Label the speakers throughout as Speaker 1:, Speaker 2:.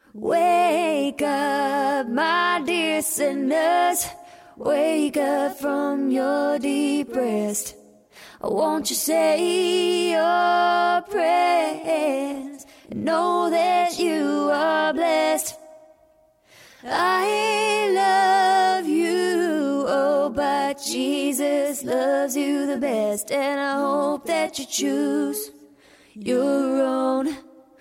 Speaker 1: Wake up, my dear sinners. Wake up from your deep rest. Won't you say your prayers and know that you are blessed? I love you, oh, but Jesus loves you the best. And I hope that you choose your own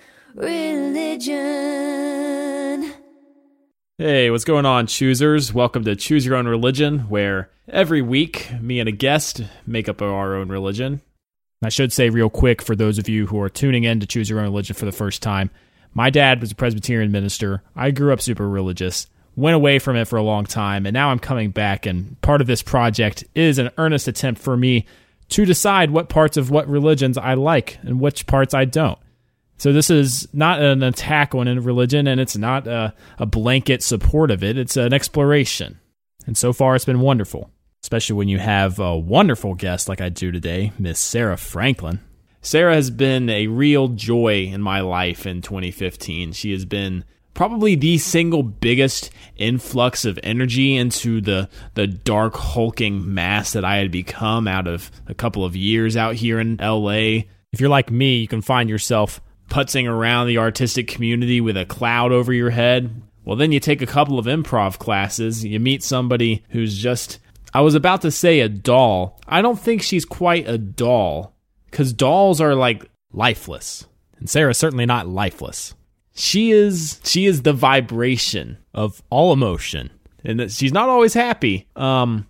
Speaker 1: religion.
Speaker 2: Hey, what's going on, choosers? Welcome to Choose Your Own Religion, where every week, me and a guest make up our own religion. I should say real quick, for those of you who are tuning in to Choose Your Own Religion for the first time, my dad was a Presbyterian minister. I grew up super religious, went away from it for a long time, and now I'm coming back, and part of this project is an earnest attempt for me to decide what parts of what religions I like and which parts I don't. So this is not an attack on religion, and it's not a blanket support of it. It's an exploration. And so far, it's been wonderful, especially when you have a wonderful guest like I do today, Miss Sarah Franklin. Sarah has been a real joy in my life in 2015. She has been probably the single biggest influx of energy into the dark, hulking mass that I had become out of a couple of years out here in LA. If you're like me, you can find yourself putzing around the artistic community with a cloud over your head. Well, then you take a couple of improv classes, you meet somebody who's just, I was about to say a doll. I don't think she's quite a doll, because dolls are like lifeless. And Sarah's certainly not lifeless. She is the vibration of all emotion. And that she's not always happy. I'll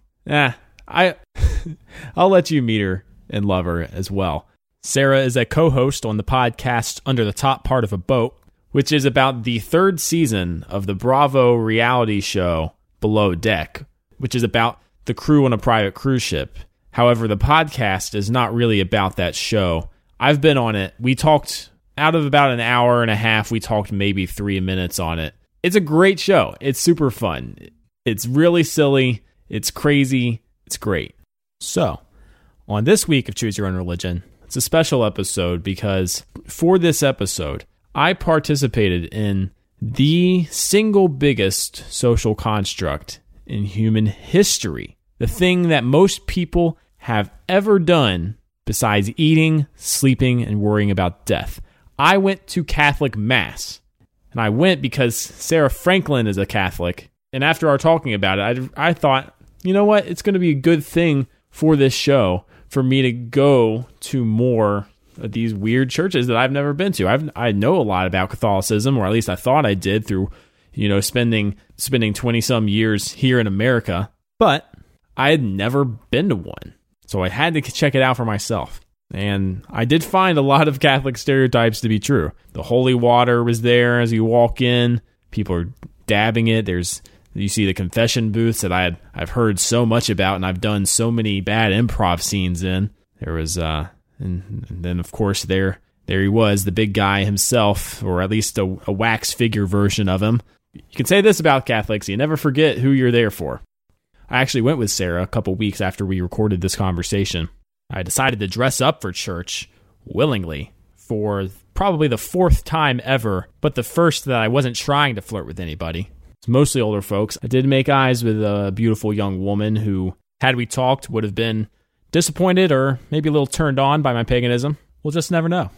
Speaker 2: let you meet her and love her as well. Sarah is a co-host on the podcast Under the Top Part of a Boat, which is about the third season of the Bravo reality show Below Deck, which is about the crew on a private cruise ship. However, the podcast is not really about that show. I've been on it. We talked, out of about an hour and a half, we talked maybe 3 minutes on it. It's a great show. It's super fun. It's really silly. It's crazy. It's great. So, on this week of Choose Your Own Religion, it's a special episode because for this episode, I participated in the single biggest social construct in human history. The thing that most people have ever done besides eating, sleeping, and worrying about death. I went to Catholic Mass. And I went because Sarah Franklin is a Catholic. And after our talking about it, I thought, you know what? It's going to be a good thing for this show for me to go to more of these weird churches that I've never been to. I know a lot about Catholicism, or at least I thought I did through, spending 20-some years here in America. But I had never been to one. So I had to check it out for myself. And I did find a lot of Catholic stereotypes to be true. The holy water was there as you walk in. People are dabbing it. You see the confession booths that I've heard so much about, and I've done so many bad improv scenes in. There was, and then of course there he was, the big guy himself, or at least a wax figure version of him. You can say this about Catholics: you never forget who you're there for. I actually went with Sarah a couple weeks after we recorded this conversation. I decided to dress up for church willingly for probably the fourth time ever, but the first that I wasn't trying to flirt with anybody. It's mostly older folks. I did make eyes with a beautiful young woman who, had we talked, would have been disappointed or maybe a little turned on by my paganism. We'll just never know.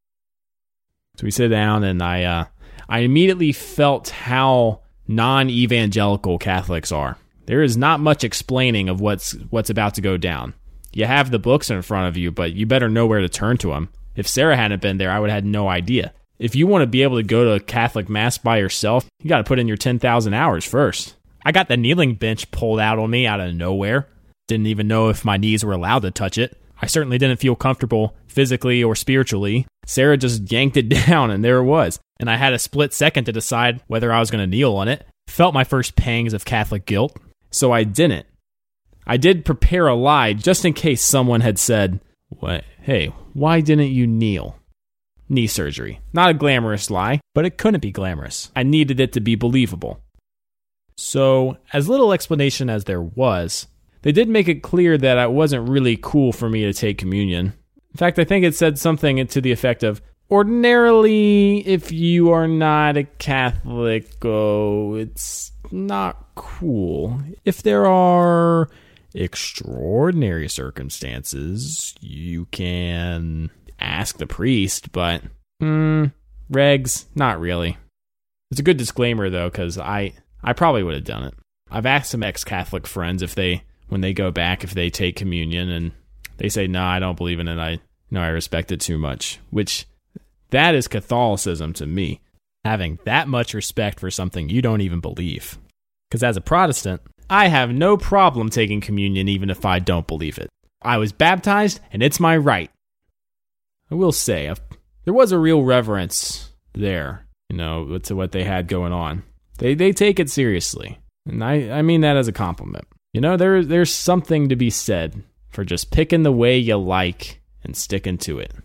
Speaker 2: So we sit down, and I immediately felt how non-evangelical Catholics are. There is not much explaining of what's about to go down. You have the books in front of you, but you better know where to turn to them. If Sarah hadn't been there, I would have had no idea. If you want to be able to go to a Catholic Mass by yourself, you got to put in your 10,000 hours first. I got the kneeling bench pulled out on me out of nowhere. Didn't even know if my knees were allowed to touch it. I certainly didn't feel comfortable physically or spiritually. Sarah just yanked it down, and there it was. And I had a split second to decide whether I was going to kneel on it. Felt my first pangs of Catholic guilt, so I didn't. I did prepare a lie just in case someone had said, "What? Hey, why didn't you kneel?" Knee surgery. Not a glamorous lie, but it couldn't be glamorous. I needed it to be believable. So, as little explanation as there was, they did make it clear that it wasn't really cool for me to take communion. In fact, I think it said something to the effect of, ordinarily, if you are not a Catholic, it's not cool. If there are extraordinary circumstances, you can ask the priest, but regs, not really. It's a good disclaimer, though, because I probably would have done it. I've asked some ex-Catholic friends when they go back, if they take communion, and they say, no, I don't believe in it. I respect it too much, which that is Catholicism to me, having that much respect for something you don't even believe. Because as a Protestant, I have no problem taking communion even if I don't believe it. I was baptized, and it's my right. I will say, there was a real reverence there, to what they had going on. They take it seriously, and I mean that as a compliment. There's something to be said for just picking the way you like and sticking to it.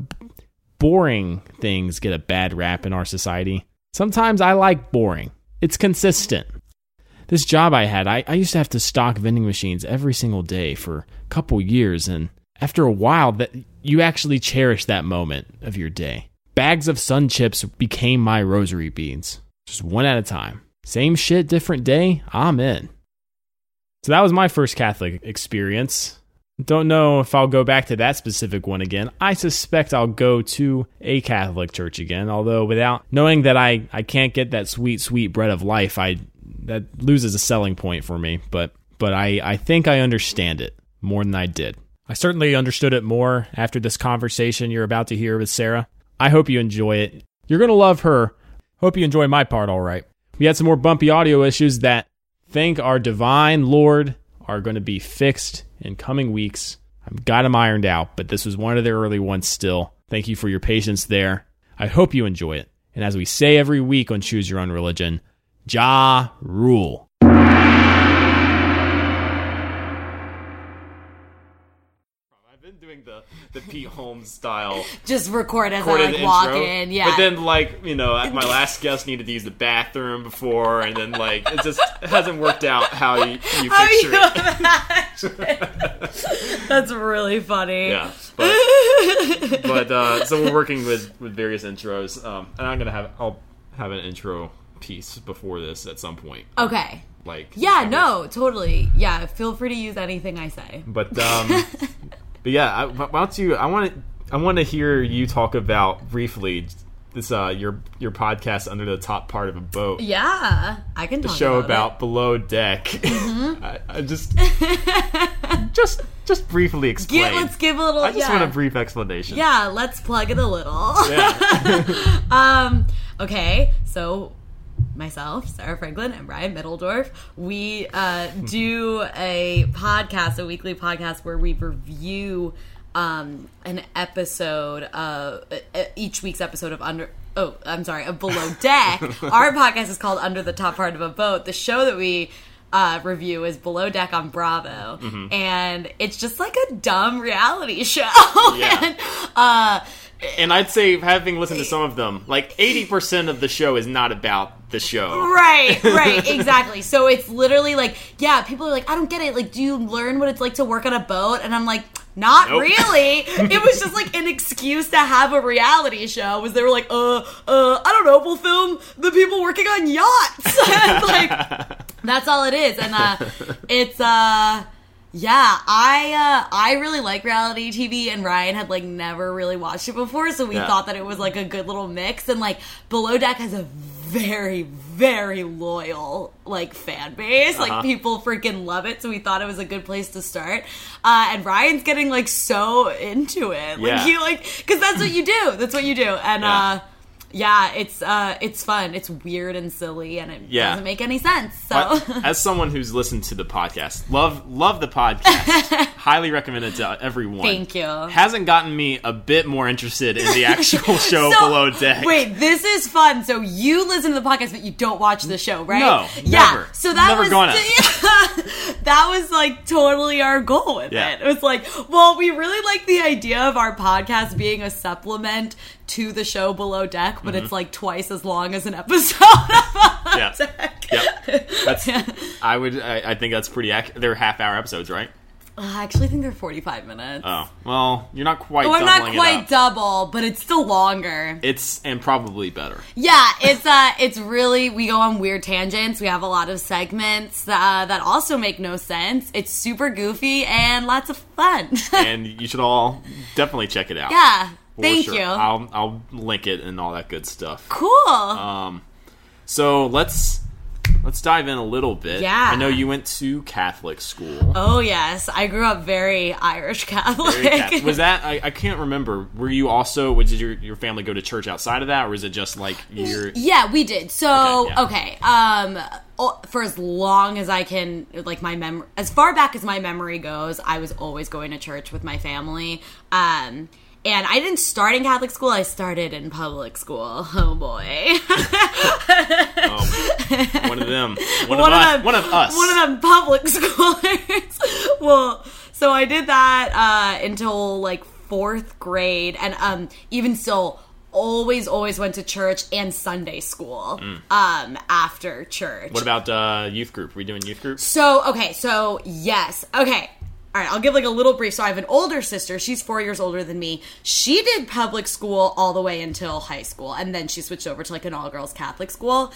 Speaker 2: Boring things get a bad rap in our society. Sometimes I like boring. It's consistent. This job I had, I used to have to stock vending machines every single day for a couple years, and after a while, that you actually cherish that moment of your day. Bags of Sun Chips became my rosary beads, just one at a time. Same shit, different day, I'm in. So that was my first Catholic experience. Don't know if I'll go back to that specific one again. I suspect I'll go to a Catholic church again, although without knowing that I can't get that sweet, sweet bread of life, that loses a selling point for me. But I think I understand it more than I did. I certainly understood it more after this conversation you're about to hear with Sarah. I hope you enjoy it. You're going to love her. Hope you enjoy my part all right. We had some more bumpy audio issues that, thank our divine Lord, are going to be fixed in coming weeks. I've got them ironed out, but this was one of the early ones still. Thank you for your patience there. I hope you enjoy it. And as we say every week on Choose Your Own Religion, Ja Rule. I've been doing the Pete Holmes style.
Speaker 3: Just record as I walk in, yeah.
Speaker 2: But then, my last guest needed to use the bathroom before, and then, it just hasn't worked out how you picture it.
Speaker 3: That's really funny.
Speaker 2: Yeah. But so we're working with various intros, and I'll have an intro piece before this at some point.
Speaker 3: Okay. Totally. Yeah, feel free to use anything I say.
Speaker 2: But yeah, why don't you? I want to hear you talk about briefly this your podcast, Under the Top Part of a Boat.
Speaker 3: Yeah, I can talk
Speaker 2: the show
Speaker 3: about it.
Speaker 2: Below Deck. Mm-hmm. I just briefly explain.
Speaker 3: Let's give a little.
Speaker 2: I just want a brief explanation.
Speaker 3: Yeah, let's plug it a little.
Speaker 2: Yeah.
Speaker 3: Okay, so myself, Sarah Franklin, and Ryan Middledorf, we do a weekly podcast where we review an episode of each week's episode of Below Deck. Our podcast is called Under the Top Part of a Boat. The show that we review is Below Deck on Bravo, mm-hmm. and it's just like a dumb reality show.
Speaker 2: Yeah. And I'd say, having listened to some of them, 80% of the show is not about the show.
Speaker 3: Right, exactly. So it's literally people are like, I don't get it. Do you learn what it's like to work on a boat? And I'm like, not nope. Really. It was just an excuse to have a reality show. Was they were like, I don't know, we'll film the people working on yachts. That's all it is. And it's yeah, I really like reality TV, and Ryan had never really watched it before, so we thought that it was a good little mix. And Below Deck has a very, very loyal fan base. People freaking love it, so we thought it was a good place to start. And Ryan's getting so into it. Because that's what you do. That's what you do. And yeah, it's fun. It's weird and silly, and it doesn't make any sense. So,
Speaker 2: as someone who's listened to the podcast, love the podcast, highly recommend it to everyone.
Speaker 3: Thank you.
Speaker 2: Hasn't gotten me a bit more interested in the actual show Below Deck.
Speaker 3: Wait, this is fun. So you listen to the podcast, but you don't watch the show, right?
Speaker 2: No,
Speaker 3: yeah.
Speaker 2: Never.
Speaker 3: So that
Speaker 2: never
Speaker 3: was
Speaker 2: gonna.
Speaker 3: That was totally our goal with it. It was we really like the idea of our podcast being a supplement to the show Below Deck, but mm-hmm. it's twice as long as an episode of Below Deck.
Speaker 2: Yep. I think that's pretty accurate. They're half-hour episodes, right?
Speaker 3: I actually think they're 45 minutes.
Speaker 2: Oh, well, you're not quite
Speaker 3: I'm
Speaker 2: doubling
Speaker 3: not quite
Speaker 2: it up.
Speaker 3: double, but it's still longer.
Speaker 2: And probably better.
Speaker 3: Yeah, it's really, we go on weird tangents. We have a lot of segments that also make no sense. It's super goofy and lots of fun.
Speaker 2: And you should all definitely check it out.
Speaker 3: Yeah,
Speaker 2: For
Speaker 3: thank
Speaker 2: sure.
Speaker 3: you.
Speaker 2: I'll link it and all that good stuff.
Speaker 3: Cool.
Speaker 2: So let's dive in a little bit.
Speaker 3: Yeah.
Speaker 2: I know you went to Catholic school.
Speaker 3: Oh, yes. I grew up very Irish Catholic.
Speaker 2: Was that, I can't remember, did your family go to church outside of that, or was it just like your...
Speaker 3: Yeah, we did. So,
Speaker 2: Okay,
Speaker 3: for as long as I can, like as far back as my memory goes, I was always going to church with my family. And I didn't start in Catholic school. I started in public school. Oh, boy.
Speaker 2: One of them. One of us.
Speaker 3: One of them public schoolers. Well, so I did that until, like, 4th grade. And even still, always went to church and Sunday school after church.
Speaker 2: What about youth group? Were you doing youth group?
Speaker 3: So, yes. Okay. All right, I'll give like a little brief. So I have an older sister. She's 4 years older than me. She did public school all the way until high school, and then she switched over to like an all-girls Catholic school.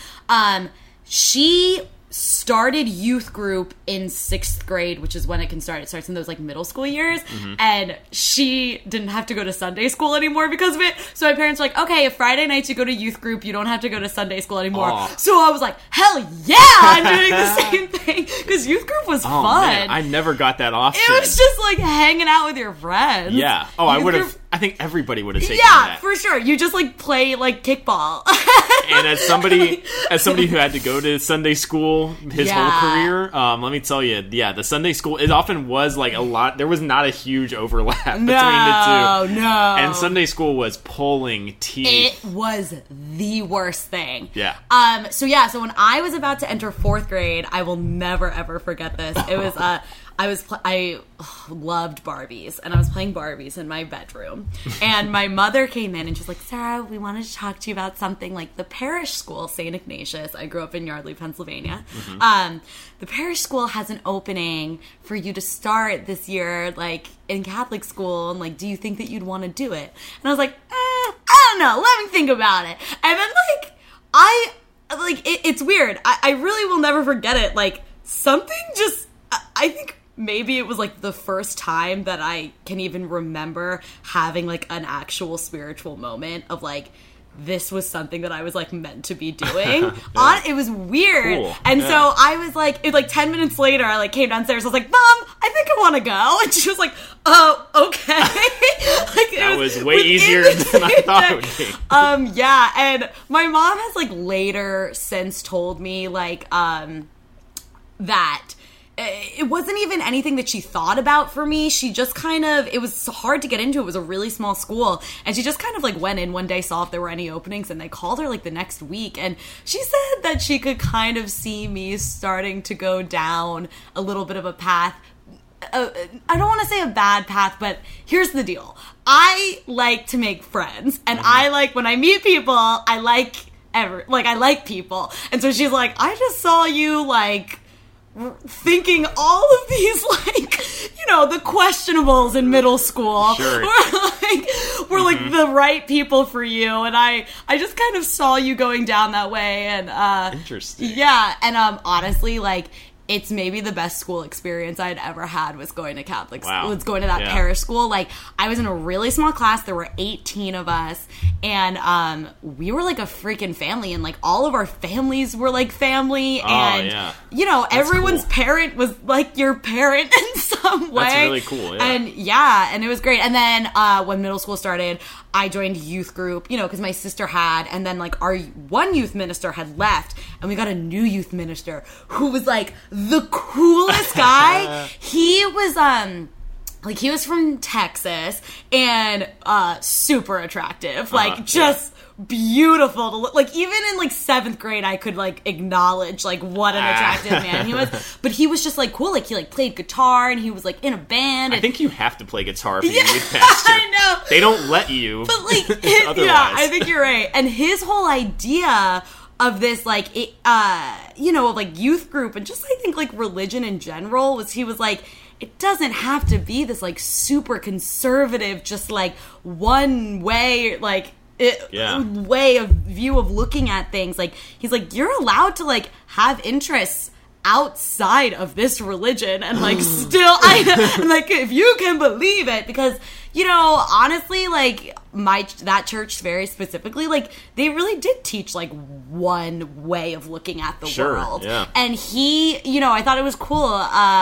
Speaker 3: She started youth group in 6th grade, which is when it can start. It starts in those like middle school years. Mm-hmm. And she didn't have to go to Sunday school anymore because of it. So my parents were like, okay, if Friday nights you go to youth group, you don't have to go to Sunday school anymore. Aww. So I was like, hell yeah, I'm doing the same thing. Because youth group was fun. Man,
Speaker 2: I never got that option.
Speaker 3: It was just like hanging out with your friends.
Speaker 2: Yeah. Oh, I would have. I think everybody would have taken that.
Speaker 3: Yeah, for sure. You just like play like kickball.
Speaker 2: And as somebody who had to go to Sunday school his whole career, let me tell you, the Sunday school, it often was like a lot. There was not a huge overlap between the two.
Speaker 3: No.
Speaker 2: And Sunday school was pulling teeth.
Speaker 3: It was the worst thing.
Speaker 2: Yeah.
Speaker 3: So when I was about to enter 4th grade, I will never ever forget this. It was I loved Barbies, and I was playing Barbies in my bedroom, and my mother came in and she's like, Sarah, we wanted to talk to you about something like the parish school, St. Ignatius. I grew up in Yardley, Pennsylvania. Mm-hmm. The parish school has an opening for you to start this year, like in Catholic school, and like, do you think that you'd want to do it? And I was like, I don't know, let me think about it. And then it's weird. I really will never forget it. Like, something just, I think maybe it was like the first time that I can even remember having like an actual spiritual moment of like, this was something that I was like meant to be doing. It was weird. Cool. And so I was like, 10 minutes later, I like came downstairs. I was like, Mom, I think I want to go. And she was like, oh, okay.
Speaker 2: That was way easier than I thought it would be.
Speaker 3: Yeah. And my mom has like later since told me like, that it wasn't even anything that she thought about for me. She just kind of, it was hard to get into. It was a really small school. And she just kind of like went in one day, saw if there were any openings, and they called her like the next week. And she said that she could kind of see me starting to go down a little bit of a path. I don't want to say a bad path, but here's the deal. I like to make friends. And I like, when I meet people, I like people. And so she's like, I just saw you like thinking all of these, like, the questionables in middle school were like the right people for you, and I just kind of saw you going down that way, and
Speaker 2: interesting.
Speaker 3: Yeah, and honestly, like, it's maybe the best school experience I'd ever had was going to Catholic school. Was going to that parish school. Like, I was in a really small class. There were 18 of us, and we were like a freaking family, and like all of our families were like family, and everyone's parent was like your parent in some way.
Speaker 2: That's really cool. Yeah.
Speaker 3: And it was great. And then when middle school started, I joined youth group, because my sister had, and then like our one youth minister had left, and we got a new youth minister who was like the coolest guy. He was he was from Texas and super attractive, just beautiful to look. Like, even in like 7th grade, I could like acknowledge like what an attractive man he was. But he was just like cool. Like, he like played guitar, and he was like in a band.
Speaker 2: I think you have to play guitar for your youth pastor.
Speaker 3: I know.
Speaker 2: They don't let you.
Speaker 3: But like,
Speaker 2: otherwise.
Speaker 3: Yeah, I think you're right. And his whole idea of this like like youth group, and just I think like religion in general, was he was like, it doesn't have to be this like super conservative, just like one way, like way of view of looking at things. Like, he's like, you're allowed to like have interests outside of this religion, and like still like, if you can believe it, because, you know, honestly, like that church very specifically, like they really did teach like one way of looking at the world.
Speaker 2: Yeah.
Speaker 3: And he, you know, I thought it was cool.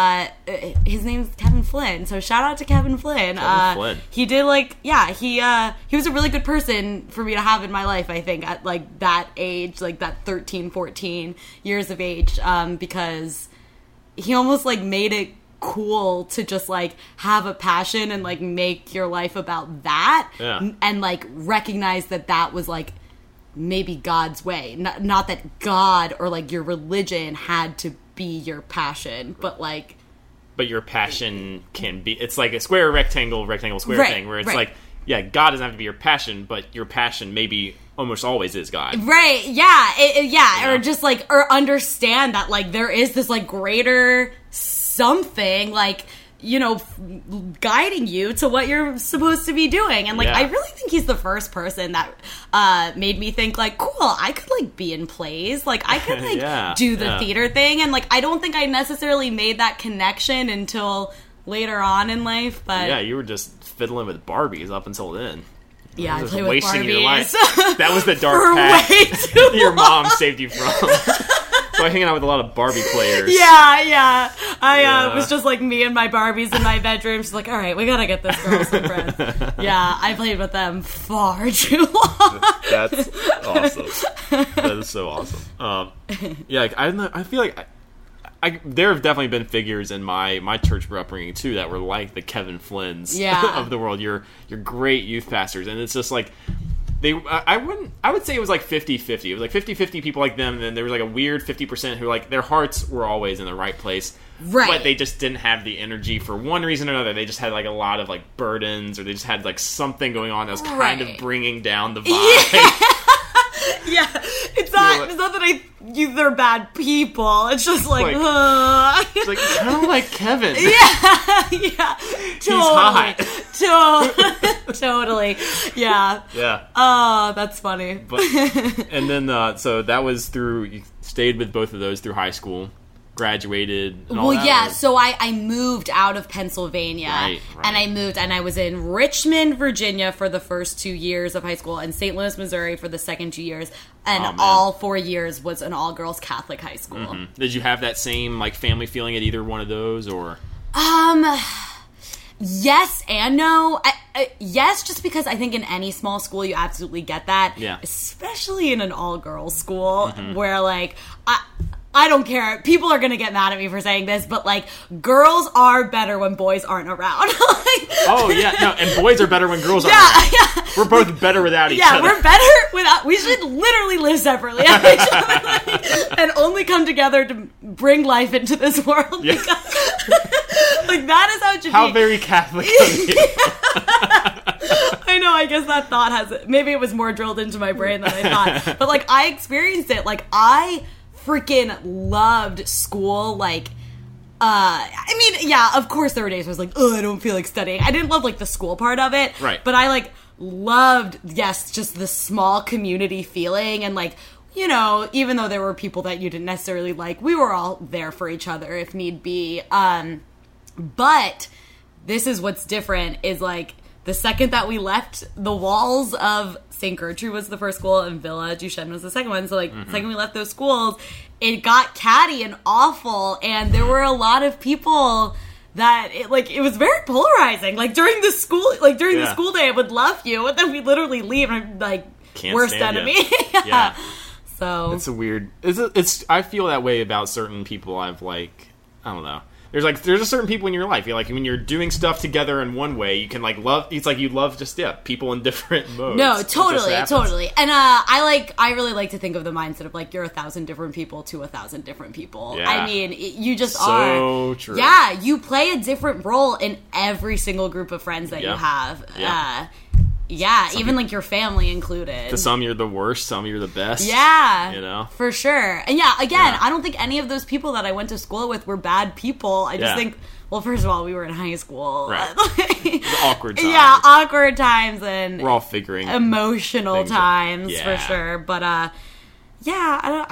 Speaker 3: His name's Kevin Flynn, so shout out to Kevin Flynn. He did like, he was a really good person for me to have in my life, I think, at like that age, like that 13, 14 years of age, because he almost like made it cool to just like have a passion and like make your life about that, and like recognize that was like maybe God's way, not that God or like your religion had to be your passion, but
Speaker 2: your passion can be, it's like a square rectangle square thing, where it's like, God doesn't have to be your passion, but your passion maybe almost always is God.
Speaker 3: Right. Yeah. Or just like, or understand that like there is this like greater something, like, you know, guiding you to what you're supposed to be doing. And like, I really think he's the first person that made me think like, cool, I could like be in plays, like I could like do the theater thing. And like, I don't think I necessarily made that connection until later on in life, but
Speaker 2: you were just fiddling with Barbies up until then.
Speaker 3: Yeah, I play with Barbies.
Speaker 2: Your life. That was the dark path your mom saved you from. So I hang out with a lot of Barbie players.
Speaker 3: Yeah. I was just like me and my Barbies in my bedroom. She's like, all right, we gotta get this girl some friends. Yeah, I played with them far too long.
Speaker 2: That's awesome. That is so awesome. I feel like there have definitely been figures in my church upbringing too that were like the Kevin Flynns of the world. You're great youth pastors, and it's just like I would say it was like 50-50. It was like 50-50 people like them, and then there was like a weird 50% who like their hearts were always in the right place.
Speaker 3: Right.
Speaker 2: But they just didn't have the energy for one reason or another. They just had like a lot of like burdens, or they just had like something going on that was kind of bringing down the vibe.
Speaker 3: Yeah, it's not that they're bad people. It's just like
Speaker 2: it's like kind of like Kevin.
Speaker 3: Yeah, totally.
Speaker 2: He's hot.
Speaker 3: Totally. Yeah. Oh, that's funny.
Speaker 2: And then so that was through. You stayed with both of those through high school. Graduated and all that?
Speaker 3: So I moved out of Pennsylvania,
Speaker 2: right.
Speaker 3: And I was in Richmond, Virginia for the first 2 years of high school, and St. Louis, Missouri for the second 2 years, and all 4 years was an all-girls Catholic high school.
Speaker 2: Mm-hmm. Did you have that same like family feeling at either one of those, or?
Speaker 3: Yes and no. Yes, just because I think in any small school you absolutely get that.
Speaker 2: Yeah.
Speaker 3: Especially in an all-girls school, where like I don't care. People are going to get mad at me for saying this, but, like, girls are better when boys aren't around.
Speaker 2: And boys are better when girls aren't around. Yeah. We're both better without each other.
Speaker 3: Yeah, we're better without... We should literally live separately and only come together to bring life into this world.
Speaker 2: Yeah.
Speaker 3: Like, that is how it should be.
Speaker 2: How very Catholic of you.
Speaker 3: I know, I guess that thought has... Maybe it was more drilled into my brain than I thought. But, like, I experienced it. Like, I freaking loved school. Like, I mean, yeah, of course there were days where I was like, oh, I don't feel like studying. I didn't love, like, the school part of it.
Speaker 2: Right.
Speaker 3: But I, like, loved, just the small community feeling. And, like, you know, even though there were people that you didn't necessarily like, we were all there for each other if need be. But this is what's different is, like, the second that we left the walls of St. Gertrude was the first school, and Villa Duchesne was the second one. So, like, the second we left those schools, it got catty and awful, and there were a lot of people that, it was very polarizing. Like, during the school, the school day, I would love you, and then we literally leave, and I'm, like,
Speaker 2: can't
Speaker 3: worst enemy.
Speaker 2: Yeah.
Speaker 3: So.
Speaker 2: It's a weird, I feel that way about certain people I've, like, I don't know. There's a certain people in your life. Like when you're doing stuff together in one way, you can like love. It's like you love just people in different modes.
Speaker 3: No, totally. And I really like to think of the mindset of like you're 1,000 different people to 1,000 different people.
Speaker 2: Yeah.
Speaker 3: I mean, you just
Speaker 2: are.
Speaker 3: So
Speaker 2: true.
Speaker 3: Yeah, you play a different role in every single group of friends that you have.
Speaker 2: Yeah.
Speaker 3: Even like your family included.
Speaker 2: To some you're the worst, some you're the best.
Speaker 3: Yeah.
Speaker 2: You know?
Speaker 3: For sure. And I don't think any of those people that I went to school with were bad people. I just think well, first of all, we were in high school.
Speaker 2: Right. Awkward times.
Speaker 3: Yeah, awkward times, and
Speaker 2: we're all figuring
Speaker 3: emotional times
Speaker 2: yeah.
Speaker 3: for sure. But yeah,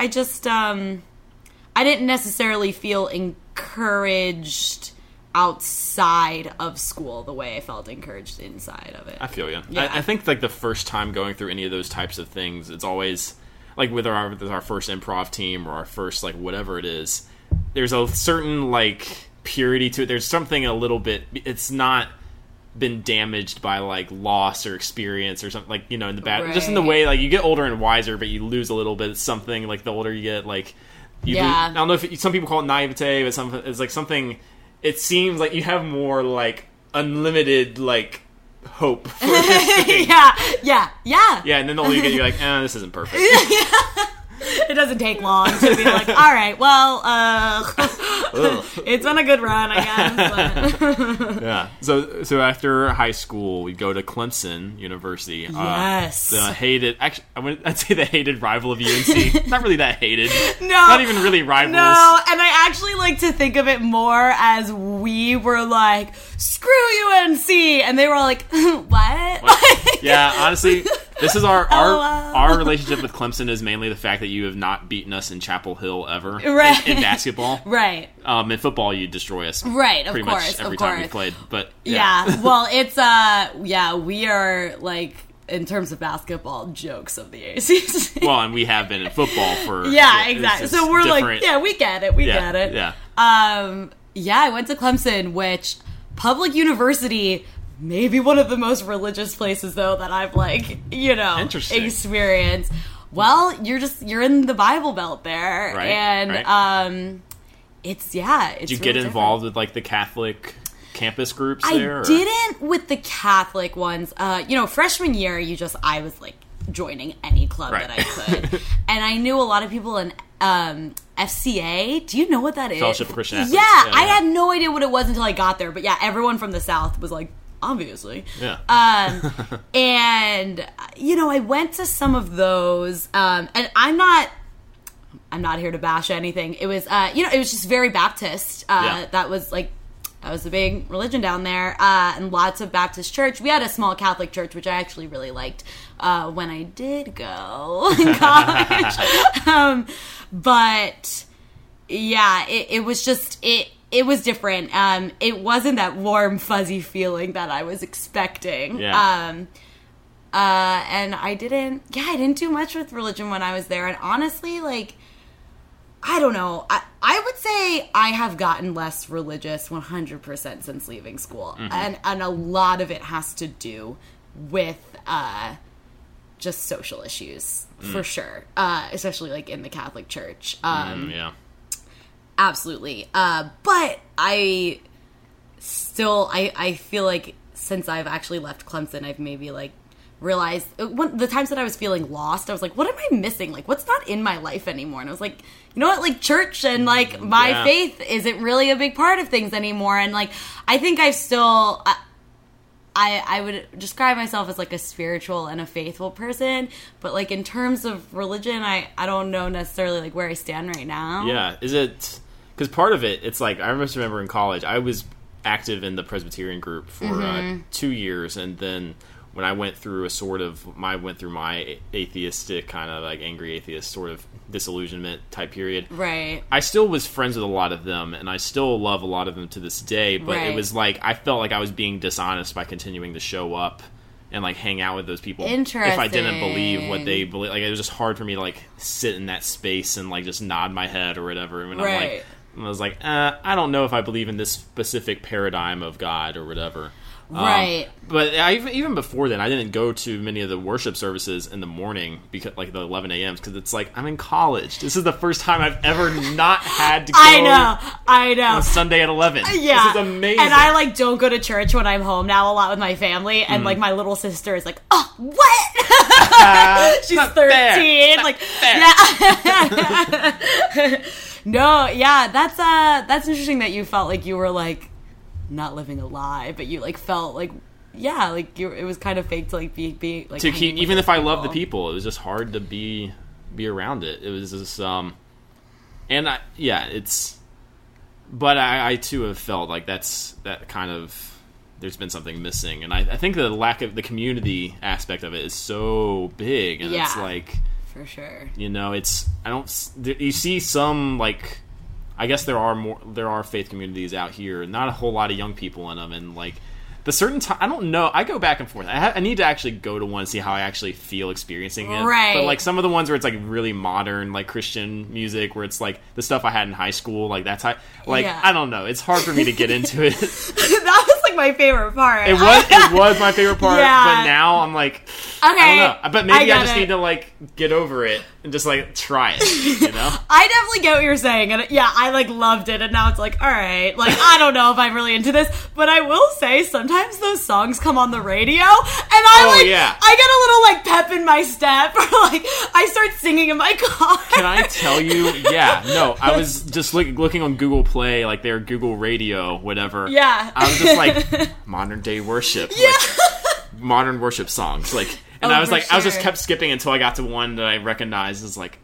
Speaker 3: I didn't necessarily feel encouraged outside of school the way I felt encouraged inside of it.
Speaker 2: I feel you.
Speaker 3: Yeah.
Speaker 2: I think like the first time going through any of those types of things, it's always like with our first improv team or our first like whatever it is, there's a certain like purity to it. There's something a little bit, it's not been damaged by like loss or experience or something, like, you know, in the bad,
Speaker 3: right.
Speaker 2: just in the way like you get older and wiser, but you lose a little bit. It's something like the older you get, like you lose, I don't know if some people call it naivete, but it's like something. It seems like you have more like unlimited like hope for this thing.
Speaker 3: yeah.
Speaker 2: And then the older you get, you're like, this isn't perfect.
Speaker 3: It doesn't take long to be like, all right, well, it's been a good run, I guess. But.
Speaker 2: Yeah. So after high school, we go to Clemson University.
Speaker 3: Yes.
Speaker 2: The hated, actually, I'd say the hated rival of UNC. Not really that hated.
Speaker 3: No.
Speaker 2: Not even really rivals.
Speaker 3: No, and I actually like to think of it more as we were like, screw UNC, and they were like, what?
Speaker 2: Yeah, honestly, this is our relationship with Clemson is mainly the fact that you have not beaten us in Chapel Hill ever in basketball.
Speaker 3: Right.
Speaker 2: In football, you destroy us.
Speaker 3: Right, of
Speaker 2: pretty
Speaker 3: course,
Speaker 2: much every time we played. But
Speaker 3: yeah. Well, it's we are like, in terms of basketball, jokes of the ACC.
Speaker 2: Well, and we have been in football for
Speaker 3: exactly. So we're
Speaker 2: different.
Speaker 3: like, we get it. We get it.
Speaker 2: Yeah.
Speaker 3: I went to Clemson, which public university. Maybe one of the most religious places, though, that I've, like, you know, experienced. Well, you're in the Bible Belt there.
Speaker 2: Right,
Speaker 3: and, it's
Speaker 2: Did you get involved with, like, the Catholic campus groups there?
Speaker 3: I didn't with the Catholic ones. Freshman year, I was, like, joining any club that I could. And I knew a lot of people in FCA. Do you know what that is?
Speaker 2: Fellowship of Christian Athletes.
Speaker 3: Yeah, I had no idea what it was until I got there. But, yeah, everyone from the South was, like, obviously.
Speaker 2: Yeah.
Speaker 3: And, I went to some of those, and I'm not here to bash anything. It was, it was just very Baptist. That was the big religion down there, and lots of Baptist church. We had a small Catholic church, which I actually really liked, when I did go in college. But, yeah, it was just, it was different. It wasn't that warm, fuzzy feeling that I was expecting.
Speaker 2: Yeah.
Speaker 3: And I didn't do much with religion when I was there. And honestly, like, I don't know. I would say I have gotten less religious 100% since leaving school. Mm-hmm. And a lot of it has to do with just social issues, for sure. Especially, like, in the Catholic Church.
Speaker 2: Yeah.
Speaker 3: Absolutely. But I feel like since I've actually left Clemson, I've maybe, like, realized the times that I was feeling lost, I was like, what am I missing? Like, what's not in my life anymore? And I was like, you know what? Like, church and, like, my faith isn't really a big part of things anymore. And, like, I think I've still... I would describe myself as, like, a spiritual and a faithful person, but, like, in terms of religion, I don't know necessarily, like, where I stand right now.
Speaker 2: Yeah. Is it... Because part of it, it's like, I remember in college, I was active in the Presbyterian group for 2 years, and then when I went through my atheistic, kind of like angry atheist sort of disillusionment type period.
Speaker 3: Right.
Speaker 2: I still was friends with a lot of them, and I still love a lot of them to this day, but it was like, I felt like I was being dishonest by continuing to show up and, like, hang out with those people.
Speaker 3: Interesting.
Speaker 2: If I didn't believe what they believe. Like, it was just hard for me to, like, sit in that space and, like, just nod my head or whatever. And I was like, I don't know if I believe in this specific paradigm of God or whatever.
Speaker 3: Right.
Speaker 2: But even before then, I didn't go to many of the worship services in the morning, because, like, the 11 a.m.s, because it's like, I'm in college. This is the first time I've ever not had to go
Speaker 3: I know.
Speaker 2: on Sunday at 11.
Speaker 3: Yeah.
Speaker 2: This is amazing.
Speaker 3: And I, like, don't go to church when I'm home now a lot with my family, and, like, my little sister is like, oh, what? She's 13. Like, yeah. No, yeah, that's interesting that you felt like you were, like, not living a lie, but you, like, felt like, yeah, like, it was kind of fake to, like, be like,
Speaker 2: to keep, even if I love the people, it was just hard to be around it. It was just, and it's But I too have felt like that kind of, there's been something missing. And I think the lack of the community aspect of it is so big. And it's like,
Speaker 3: for sure.
Speaker 2: You know, you see some, like, I guess there are faith communities out here, not a whole lot of young people in them. And like, the certain time, I don't know. I go back and forth. I need to actually go to one and see how I actually feel experiencing it.
Speaker 3: Right.
Speaker 2: But like some of the ones where it's like really modern, like Christian music, where it's like the stuff I had in high school, like that's how. Like I don't know. It's hard for me to get into it.
Speaker 3: That was like my favorite part.
Speaker 2: It was my favorite part. But now I'm like, I don't know. But maybe I just need to like get over it and just like try it. You know.
Speaker 3: I definitely get what you're saying, and I like loved it, and now it's like, all right, like I don't know if I'm really into this, but I will say sometimes those songs come on the radio, and I get a little like pep in my step, or like I start singing in my car.
Speaker 2: Can I tell you? Yeah, no, I was just looking on Google Play, like their Google Radio, whatever.
Speaker 3: Yeah,
Speaker 2: I was just like modern day worship, like modern worship songs, like, and I was like, I was just kept skipping until I got to one that I recognized as like.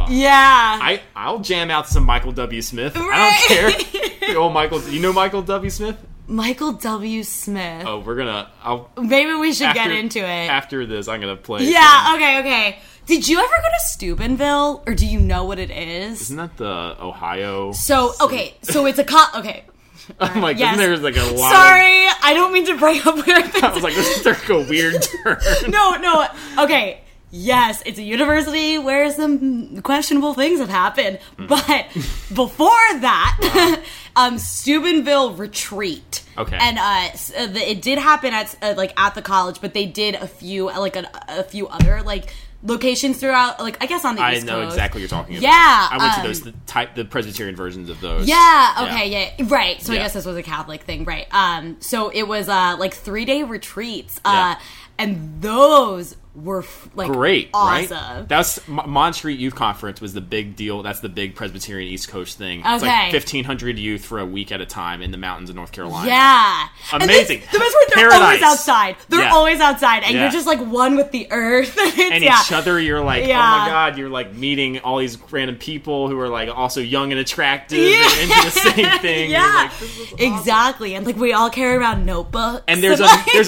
Speaker 2: I'll jam out some Michael W. Smith. Right. I don't care. The old Michael. You know Michael W. Smith?
Speaker 3: Michael W. Smith.
Speaker 2: Oh,
Speaker 3: maybe we should get into it.
Speaker 2: After this, I'm gonna play.
Speaker 3: Yeah, okay. Did you ever go to Steubenville? Or do you know what it is?
Speaker 2: Isn't that the Ohio?
Speaker 3: So it's a okay.
Speaker 2: I'm like, yes. There's like a lot.
Speaker 3: Sorry, I don't mean to bring up weird things.
Speaker 2: I was like, this is like a weird turn.
Speaker 3: No. Okay. Yes, it's a university where some questionable things have happened. But before that, Steubenville Retreat.
Speaker 2: Okay.
Speaker 3: And it did happen at the college, but they did a few other like locations throughout, like I guess on the East Coast.
Speaker 2: I know exactly what you're talking about.
Speaker 3: Yeah.
Speaker 2: I went to those the Presbyterian versions of those.
Speaker 3: Yeah. Okay. Yeah. Right. So I guess this was a Catholic thing, right? So it was like 3-day retreats, and those were like
Speaker 2: great,
Speaker 3: awesome.
Speaker 2: Right? That's Montreat Youth Conference was the big deal. That's the big Presbyterian East Coast thing.
Speaker 3: Okay.
Speaker 2: It's like 1,500 youth for a week at a time in the mountains of North Carolina.
Speaker 3: Yeah,
Speaker 2: amazing.
Speaker 3: The best part, they're always outside. They're always outside, and you're just like one with the earth
Speaker 2: and each other. You're like, oh my god, you're like meeting all these random people who are like also young and attractive and into the same thing.
Speaker 3: Yeah,
Speaker 2: like, this is awesome.
Speaker 3: Exactly. And like we all carry around notebooks,
Speaker 2: and there's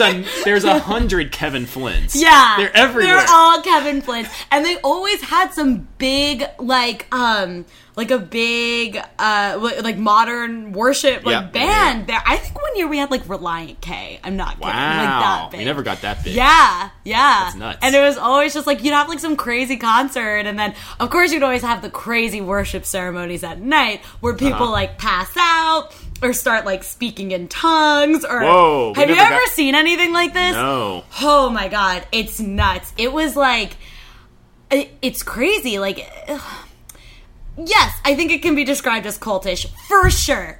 Speaker 2: 100 Kevin Flints.
Speaker 3: Yeah,
Speaker 2: they're everywhere.
Speaker 3: They're all Kevin Flints, and they always had some big like a big modern worship band there. I think one year we had like Reliant K. I'm not kidding. Like that big.
Speaker 2: We never got that big.
Speaker 3: Yeah.
Speaker 2: That's nuts.
Speaker 3: And it was always just like you'd have like some crazy concert, and then of course you'd always have the crazy worship ceremonies at night where people like pass out or start like speaking in tongues. Or
Speaker 2: whoa,
Speaker 3: have you ever seen anything like this?
Speaker 2: No.
Speaker 3: Oh my god, it's nuts. It was like it's crazy. Like. Yes, I think it can be described as cultish for sure.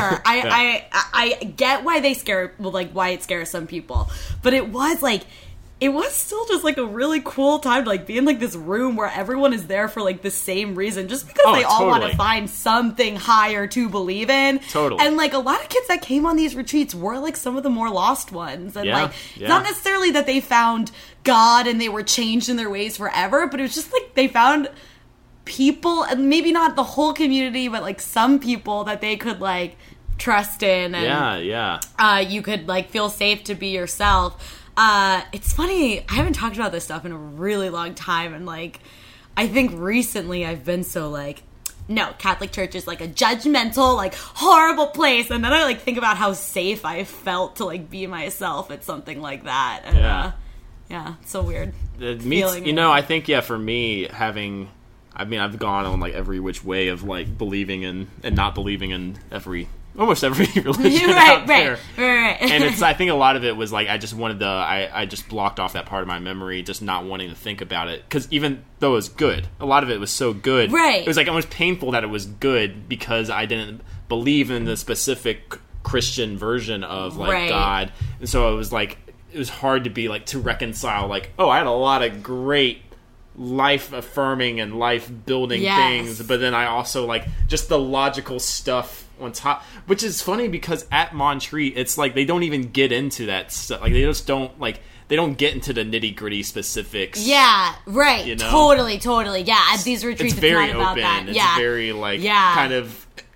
Speaker 3: I get why they scare, why it scares some people, but it was still just like a really cool time to like be in like this room where everyone is there for like the same reason, just because they all want to find something higher to believe in.
Speaker 2: Totally.
Speaker 3: And like a lot of kids that came on these retreats were like some of the more lost ones, and not necessarily that they found God and they were changed in their ways forever, but it was just like they found people, and maybe not the whole community, but like some people that they could like trust in, and you could like feel safe to be yourself. It's funny, I haven't talked about this stuff in a really long time, and like I think recently I've been so like, no, Catholic Church is like a judgmental, like horrible place, and then I like think about how safe I felt to like be myself at something like that, and it's so weird.
Speaker 2: I think for me, I've gone on like every which way of like believing in and not believing in almost every religion out there.
Speaker 3: Right.
Speaker 2: And I think a lot of it was like I just wanted I just blocked off that part of my memory, just not wanting to think about it, because even though it was good, a lot of it was so good.
Speaker 3: Right.
Speaker 2: It was like almost painful that it was good because I didn't believe in the specific Christian version of like God, and so it was hard to be like to reconcile like, oh, I had a lot of great life-affirming and life-building things, but then I also like just the logical stuff on top, which is funny because at Montreat it's like they don't even get into that stuff. Like they just don't like they don't get into the nitty-gritty specifics.
Speaker 3: Yeah, right.
Speaker 2: You know?
Speaker 3: Totally. Yeah, at these retreats
Speaker 2: it's very
Speaker 3: it's not
Speaker 2: open.
Speaker 3: about that.
Speaker 2: It's very like kind of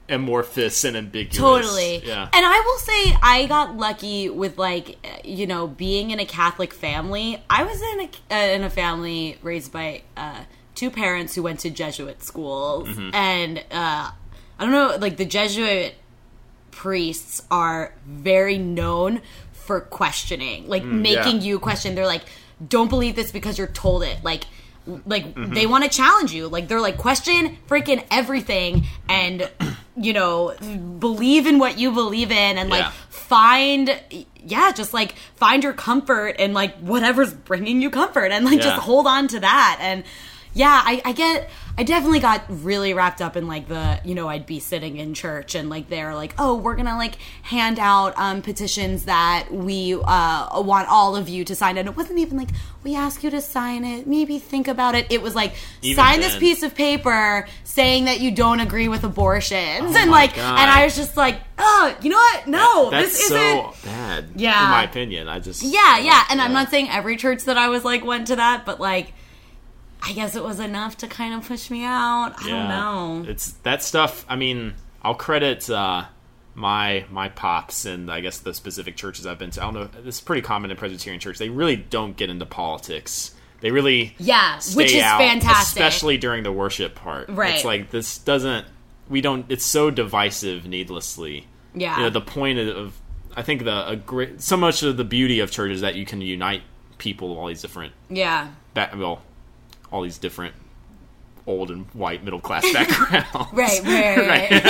Speaker 2: amorphous and ambiguous.
Speaker 3: Totally.
Speaker 2: Yeah.
Speaker 3: And I will say I got lucky with, like, you know, being in a Catholic family. I was in a family raised by 2 parents who went to Jesuit schools. And I don't know, like, the Jesuit priests are very known for questioning, like making you question. They're like, don't believe this because you're told it. Like they want to challenge you. Like, they're like, question freaking everything and, you know, believe in what you believe in and like find your comfort in like whatever's bringing you comfort and like just hold on to that. And I definitely got really wrapped up in like the, you know, I'd be sitting in church and like they're like, oh, we're gonna like hand out petitions that we want all of you to sign. And it wasn't even like, we ask you to sign it, maybe think about it. It was like, sign this piece of paper saying that you don't agree with abortions. And like, God. And I was just like, oh, you know what? No,
Speaker 2: that's
Speaker 3: this isn't
Speaker 2: so bad. Yeah, in my opinion, I just
Speaker 3: And I'm not saying every church that I was like went to that, but like, I guess it was enough to kind of push me out. I don't know.
Speaker 2: It's that stuff. I mean, I'll credit my pops and I guess the specific churches I've been to. I don't know. This is pretty common in Presbyterian church. They really don't get into politics. They really stay
Speaker 3: which is
Speaker 2: out,
Speaker 3: fantastic,
Speaker 2: especially during the worship part.
Speaker 3: Right.
Speaker 2: It's like this doesn't. We don't. It's so divisive needlessly. Yeah. You know, the point of I think so much of the beauty of church is that you can unite people of all these different. All these different old and white middle class backgrounds.
Speaker 3: right.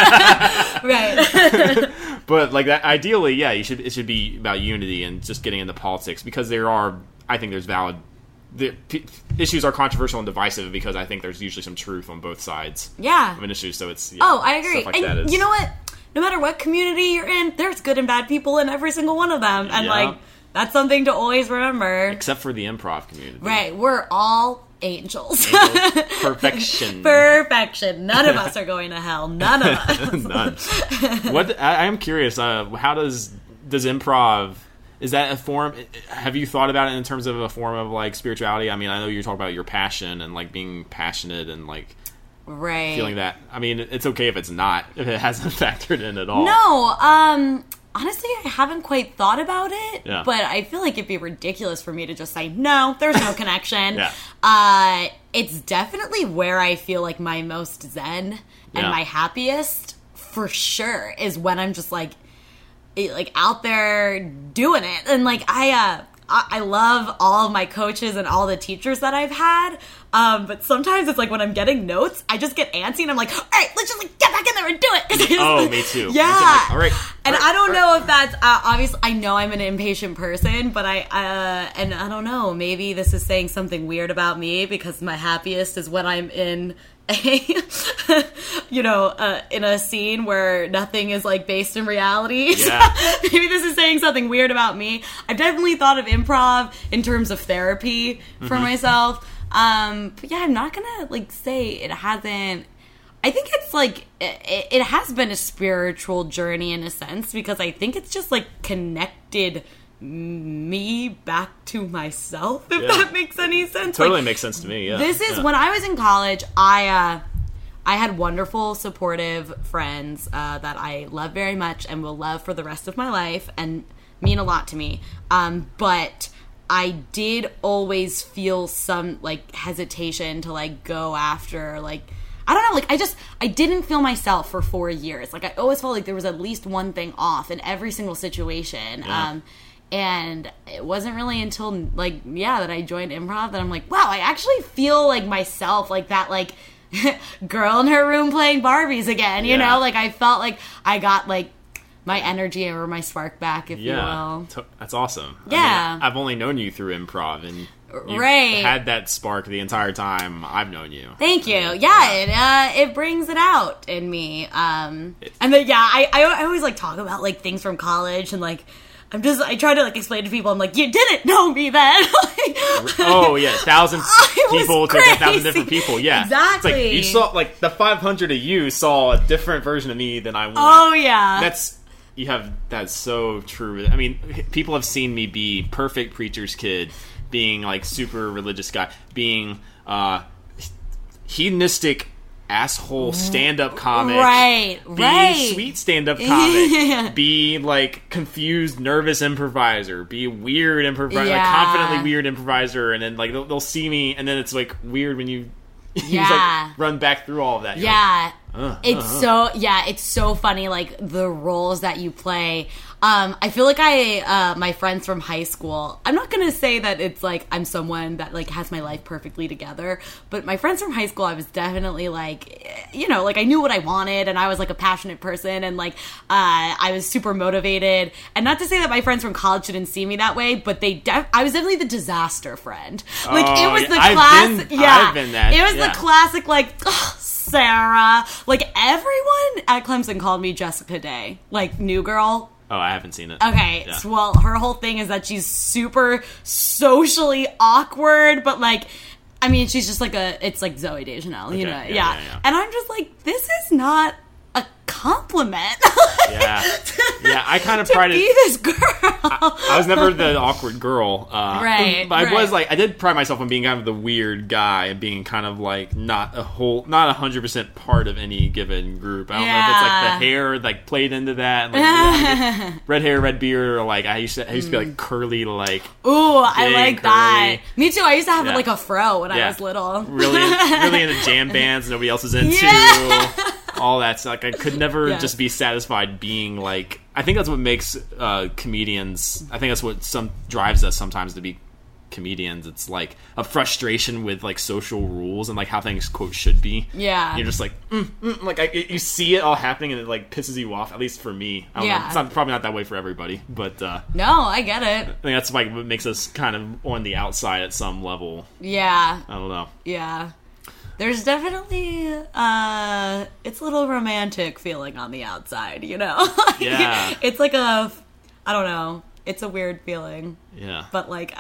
Speaker 2: But like that, ideally, it should be about unity and just getting into politics because I think there's valid. The issues are controversial and divisive because I think there's usually some truth on both sides.
Speaker 3: Yeah.
Speaker 2: Of an issue, so it's
Speaker 3: I agree.
Speaker 2: Like
Speaker 3: and you know what? No matter what community you're in, there's good and bad people in every single one of them, and like that's something to always remember.
Speaker 2: Except for the improv community,
Speaker 3: right? We're all angels.
Speaker 2: Perfection.
Speaker 3: None of us are going to hell. None of us.
Speaker 2: None. I am curious. How does improv? Is that a form? Have you thought about it in terms of a form of like spirituality? I mean, I know you're talking about your passion and like being passionate and like feeling that. I mean, it's okay if it's not, if it hasn't factored in at all.
Speaker 3: No. Honestly, I haven't quite thought about it,
Speaker 2: but
Speaker 3: I feel like it'd be ridiculous for me to just say, no, there's no connection. It's definitely where I feel like my most zen and my happiest, for sure, is when I'm just like out there doing it. And like, I love all of my coaches and all the teachers that I've had. But sometimes it's like when I'm getting notes, I just get antsy and I'm like, all right, let's just like get back in there and do it.
Speaker 2: Me too.
Speaker 3: Yeah.
Speaker 2: Like, all right.
Speaker 3: And I don't know if that's obviously. I know I'm an impatient person, but and I don't know. Maybe this is saying something weird about me because my happiest is when I'm in in a scene where nothing is like based in reality.
Speaker 2: Yeah.
Speaker 3: Maybe this is saying something weird about me. I've definitely thought of improv in terms of therapy for myself. But yeah, I'm not gonna like say it hasn't. I think it's like it has been a spiritual journey in a sense because I think it's just like connected me back to myself, if that makes any sense.
Speaker 2: Totally makes sense to me. Yeah.
Speaker 3: This is when I was in college. I had wonderful, supportive friends that I love very much and will love for the rest of my life and mean a lot to me. But I did always feel some like hesitation to like go after like. I don't know, like, I didn't feel myself for 4 years. Like, I always felt like there was at least one thing off in every single situation.
Speaker 2: Yeah.
Speaker 3: And it wasn't really until, like, that I joined improv that I'm like, wow, I actually feel like myself, like that, like, girl in her room playing Barbies again, you know? Like, I felt like I got, like, my energy or my spark back, if you will.
Speaker 2: That's awesome.
Speaker 3: Yeah.
Speaker 2: I mean, I've only known you through improv, and you've had that spark the entire time I've known you.
Speaker 3: Thank you. It brings it out in me. And then, I always, like, talk about, like, things from college, and, like, I try to, like, explain to people, I'm like, you didn't know me then.
Speaker 2: 1,000 people to 1,000 different people,
Speaker 3: Exactly.
Speaker 2: It's like, you saw, like, the 500 of you saw a different version of me than I was.
Speaker 3: Oh, yeah.
Speaker 2: That's so true. I mean, people have seen me be perfect preacher's kid, being, like, super religious guy, being, hedonistic asshole stand-up comic.
Speaker 3: Right.
Speaker 2: Be sweet stand-up comic. Be like confused, nervous improviser. Be weird improviser, like confidently weird improviser. And then like they'll see me, and then it's like weird when you like run back through all of that. You're
Speaker 3: it's so funny, like the roles that you play. I feel like my friends from high school, I'm not going to say that it's like I'm someone that like has my life perfectly together, but my friends from high school, I was definitely like, you know, like I knew what I wanted, and I was like a passionate person, and like I was super motivated. And not to say that my friends from college didn't see me that way, but I was definitely the disaster friend. Like it was the classic.
Speaker 2: I've been that.
Speaker 3: It was the classic like, Sarah. Like everyone at Clemson called me Jessica Day, like new girl.
Speaker 2: Oh, I haven't seen it.
Speaker 3: Okay, so, well, her whole thing is that she's super socially awkward, but like, I mean, she's just like it's like Zooey Deschanel, you know? Yeah. And I'm just like, this is not a compliment.
Speaker 2: I kind of
Speaker 3: prided to be this girl.
Speaker 2: I was never the awkward girl,
Speaker 3: right?
Speaker 2: But I was like, I did pride myself on being kind of the weird guy and being kind of like not 100% part of any given group. I don't know if it's like the hair like played into that, like, red hair, red beard, or like I used to be like curly, like
Speaker 3: I like curly. That. Me too. I used to have like a fro when I was little.
Speaker 2: really into jam bands nobody else is into. All that stuff. Like I could never just be satisfied being like. I think that's what makes comedians. I think that's what drives us sometimes to be comedians. It's like a frustration with like social rules and like how things quote should be. Yeah, you're just like like you see it all happening and it like pisses you off. At least for me. I don't know. It's probably not that way for everybody, but
Speaker 3: no, I get it. I
Speaker 2: think that's like what makes us kind of on the outside at some level.
Speaker 3: Yeah,
Speaker 2: I don't know.
Speaker 3: Yeah. There's definitely, it's a little romantic feeling on the outside, you know?
Speaker 2: Yeah.
Speaker 3: It's like I don't know. It's a weird feeling.
Speaker 2: Yeah.
Speaker 3: But like,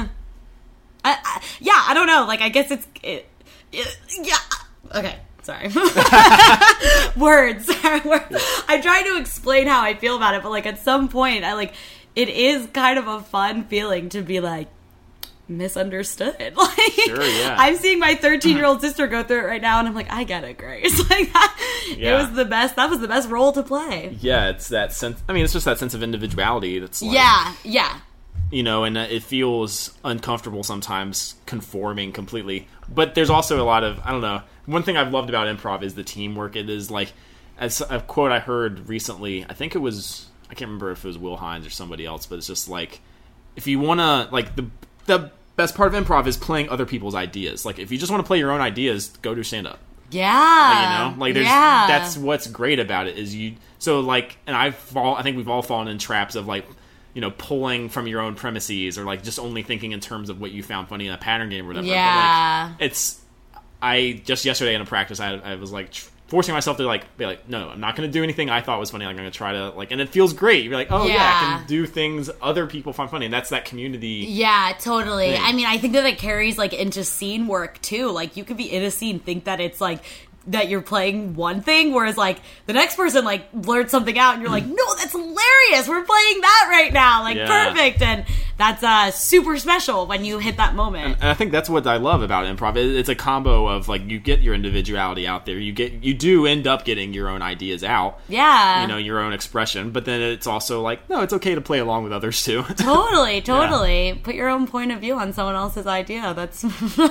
Speaker 3: I don't know. Like, I guess yeah. Okay. Sorry. Words. I try to explain how I feel about it, but like at some point, it is kind of a fun feeling to be like, misunderstood. Like,
Speaker 2: sure, yeah.
Speaker 3: I'm seeing my 13-year-old sister go through it right now, and I'm like, I get it, Grace. Like, it was the best. That was the best role to play.
Speaker 2: Yeah, it's that sense. I mean, it's just that sense of individuality. That's like,
Speaker 3: yeah.
Speaker 2: You know, and it feels uncomfortable sometimes conforming completely. But there's also a lot of, I don't know. One thing I've loved about improv is the teamwork. It is like, as a quote I heard recently. I think it was, I can't remember if it was Will Hines or somebody else, but it's just like, if you want to, like, the best part of improv is playing other people's ideas. Like, if you just want to play your own ideas, go do stand-up.
Speaker 3: Yeah.
Speaker 2: Like, you know? Like, that's what's great about it, is you... So, like, and I think we've all fallen in traps of, like, you know, pulling from your own premises, or, like, just only thinking in terms of what you found funny in a pattern game or whatever.
Speaker 3: Yeah.
Speaker 2: But, like, I just yesterday in a practice, I was, like... forcing myself to be like, no, I'm not going to do anything I thought was funny. I'm going to try to and it feels great. You're like, oh yeah, I can do things other people find funny, and that's that community.
Speaker 3: Yeah, totally.
Speaker 2: thing.
Speaker 3: I mean, I think that it carries like into scene work too. Like you could be in a scene, think that it's like that you're playing one thing, whereas like the next person like blurts something out, and you're like, no, that's hilarious. We're playing that right now, like perfect, and that's super special when you hit that moment.
Speaker 2: And I think that's what I love about improv. It's a combo of like you get your individuality out there, you do end up getting your own ideas out, you know, your own expression, but then it's also like, no, it's okay to play along with others too.
Speaker 3: Totally. Put your own point of view on someone else's idea. That's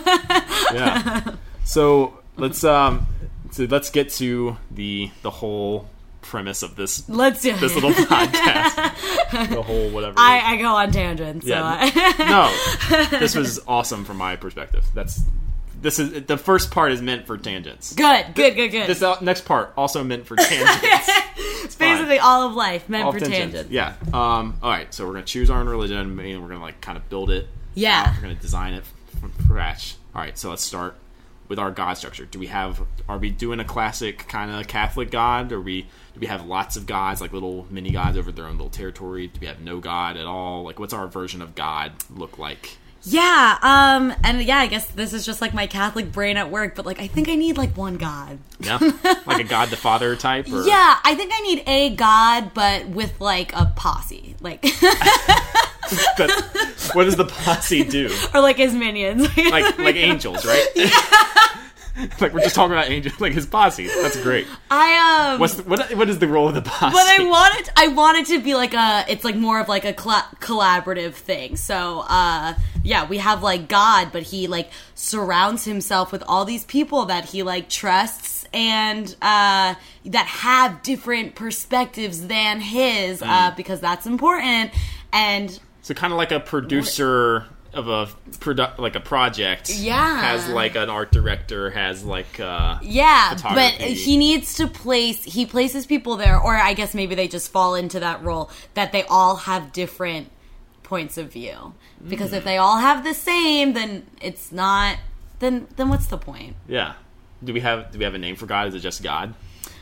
Speaker 2: So let's get to the whole premise of this.
Speaker 3: Let's do
Speaker 2: this little podcast. The whole whatever.
Speaker 3: I go on tangents.
Speaker 2: Yeah. No, this was awesome from my perspective. This is the first part is meant for tangents.
Speaker 3: Good.
Speaker 2: This next part also meant for tangents.
Speaker 3: It's basically all of life meant for tangents.
Speaker 2: Yeah. All right. So we're gonna choose our own religion, and we're gonna like kind of build it.
Speaker 3: Yeah.
Speaker 2: We're gonna design it from scratch. All right. So let's start with our God structure. Are we doing a classic kind of Catholic God, or do we have lots of gods, like little mini gods over their own little territory? Do we have no God at all? Like, what's our version of God look like?
Speaker 3: Yeah, and yeah, I guess this is just like my Catholic brain at work, but like I think I need like one God.
Speaker 2: Yeah, like a God the Father type. Or?
Speaker 3: Yeah, I think I need a God, but with like a posse, like.
Speaker 2: But what does the posse do?
Speaker 3: Or like his minions,
Speaker 2: like angels, right?
Speaker 3: Yeah.
Speaker 2: Like, we're just talking about Angel, like his posse. That's great. What is the role of the posse?
Speaker 3: But I wanted to be like it's like more of like a collaborative thing. So yeah, we have like God, but he like surrounds himself with all these people that he like trusts and that have different perspectives than his because that's important. And
Speaker 2: so kind of like a producer of a project, has like an art director, has like
Speaker 3: but
Speaker 2: photography.
Speaker 3: he places people there, or I guess maybe they just fall into that role that they all have different points of view, because if they all have the same, then it's not, then what's the point?
Speaker 2: Yeah. Do we have a name for God? Is it just God?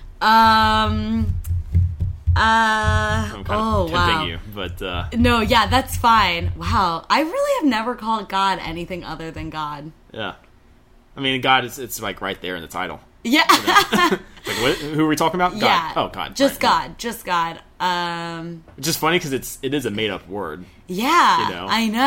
Speaker 2: I'm kind of pimping you, but
Speaker 3: no, yeah, that's fine. Wow, I really have never called God anything other than God.
Speaker 2: Yeah, I mean, God it's like right there in the title.
Speaker 3: Yeah,
Speaker 2: like who are we talking about? God.
Speaker 3: Yeah,
Speaker 2: oh God,
Speaker 3: just
Speaker 2: right.
Speaker 3: God, just God.
Speaker 2: It's just funny because it is a made up word.
Speaker 3: Yeah,
Speaker 2: you know?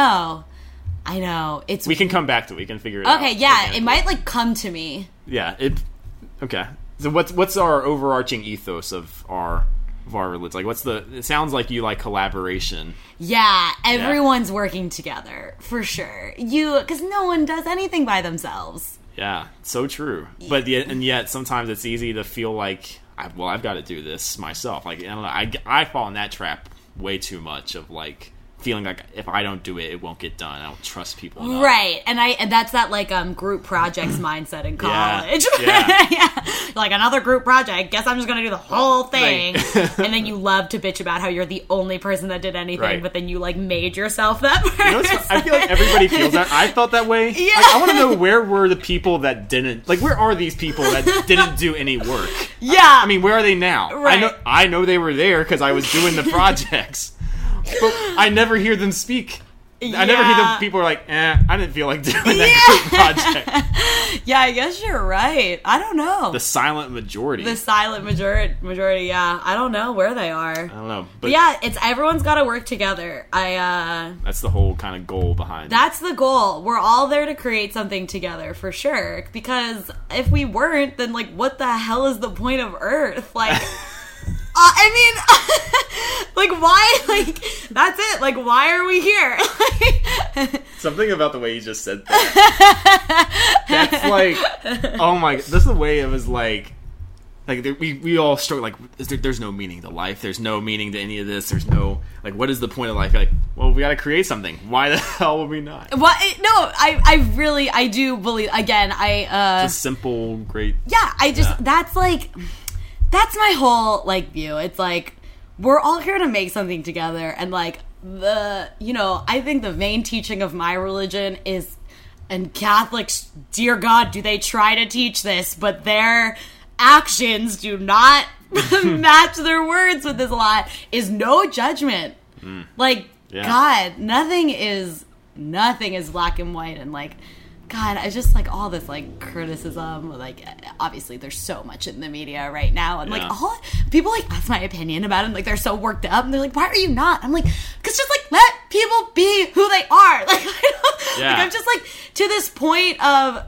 Speaker 3: I know.
Speaker 2: We can come back to it. We can figure it out.
Speaker 3: Okay, yeah, it might like come to me.
Speaker 2: Yeah, okay. So what's our overarching ethos of our religion? Like, it sounds like you like collaboration.
Speaker 3: Yeah, everyone's working together for sure. Because no one does anything by themselves.
Speaker 2: Yeah, so true. But yet sometimes it's easy to feel like, I've got to do this myself. Like, I don't know, I fall in that trap way too much of like feeling like if I don't do it, it won't get done. I don't trust people enough.
Speaker 3: Right, and that's that like group projects mindset in college.
Speaker 2: Yeah.
Speaker 3: Like another group project. Guess I'm just gonna do the whole thing. And then you love to bitch about how you're the only person that did anything,
Speaker 2: right.
Speaker 3: But then you like made yourself that person.
Speaker 2: You know, I feel like everybody feels that. I felt that way.
Speaker 3: Yeah.
Speaker 2: Like, I want to know, where were the people that didn't, like, where are these people that didn't do any work?
Speaker 3: Yeah.
Speaker 2: I mean, where are they now?
Speaker 3: Right.
Speaker 2: I know they were there because I was doing the projects. But I never hear them speak. I never hear them. People are like, I didn't feel like doing that group project.
Speaker 3: Yeah, I guess you're right. I don't know.
Speaker 2: The silent majority.
Speaker 3: Majority, yeah. I don't know where they are. I
Speaker 2: don't know.
Speaker 3: But yeah, everyone's got to work together.
Speaker 2: That's the whole kind of goal behind it.
Speaker 3: That's the goal. We're all there to create something together, for sure. Because if we weren't, then, like, what the hell is the point of Earth? Like... I mean, like, why? Like, that's it. Like, why are we here?
Speaker 2: Something about the way you just said that. That's like, oh my, this is the way it was like we all struggle, like, there's no meaning to life. There's no meaning to any of this. There's no, like, what is the point of life? Like, well, we got to create something. Why the hell would we not?
Speaker 3: Well, no, I do believe, again,
Speaker 2: just simple, great.
Speaker 3: Yeah, that's my whole, like, view. It's like, we're all here to make something together, and, like, I think the main teaching of my religion is, and Catholics, dear God, do they try to teach this, but their actions do not match their words with this a lot, is no judgment. Like, God, nothing is black and white, and, like, God, I just, like, all this, like, criticism, like, obviously there's so much in the media right now, and, like, all people, like, that's my opinion about it, and, like, they're so worked up, and they're like, why are you not? I'm like, because just, like, let people be who they are. Like, like, I'm just, like, to this point of,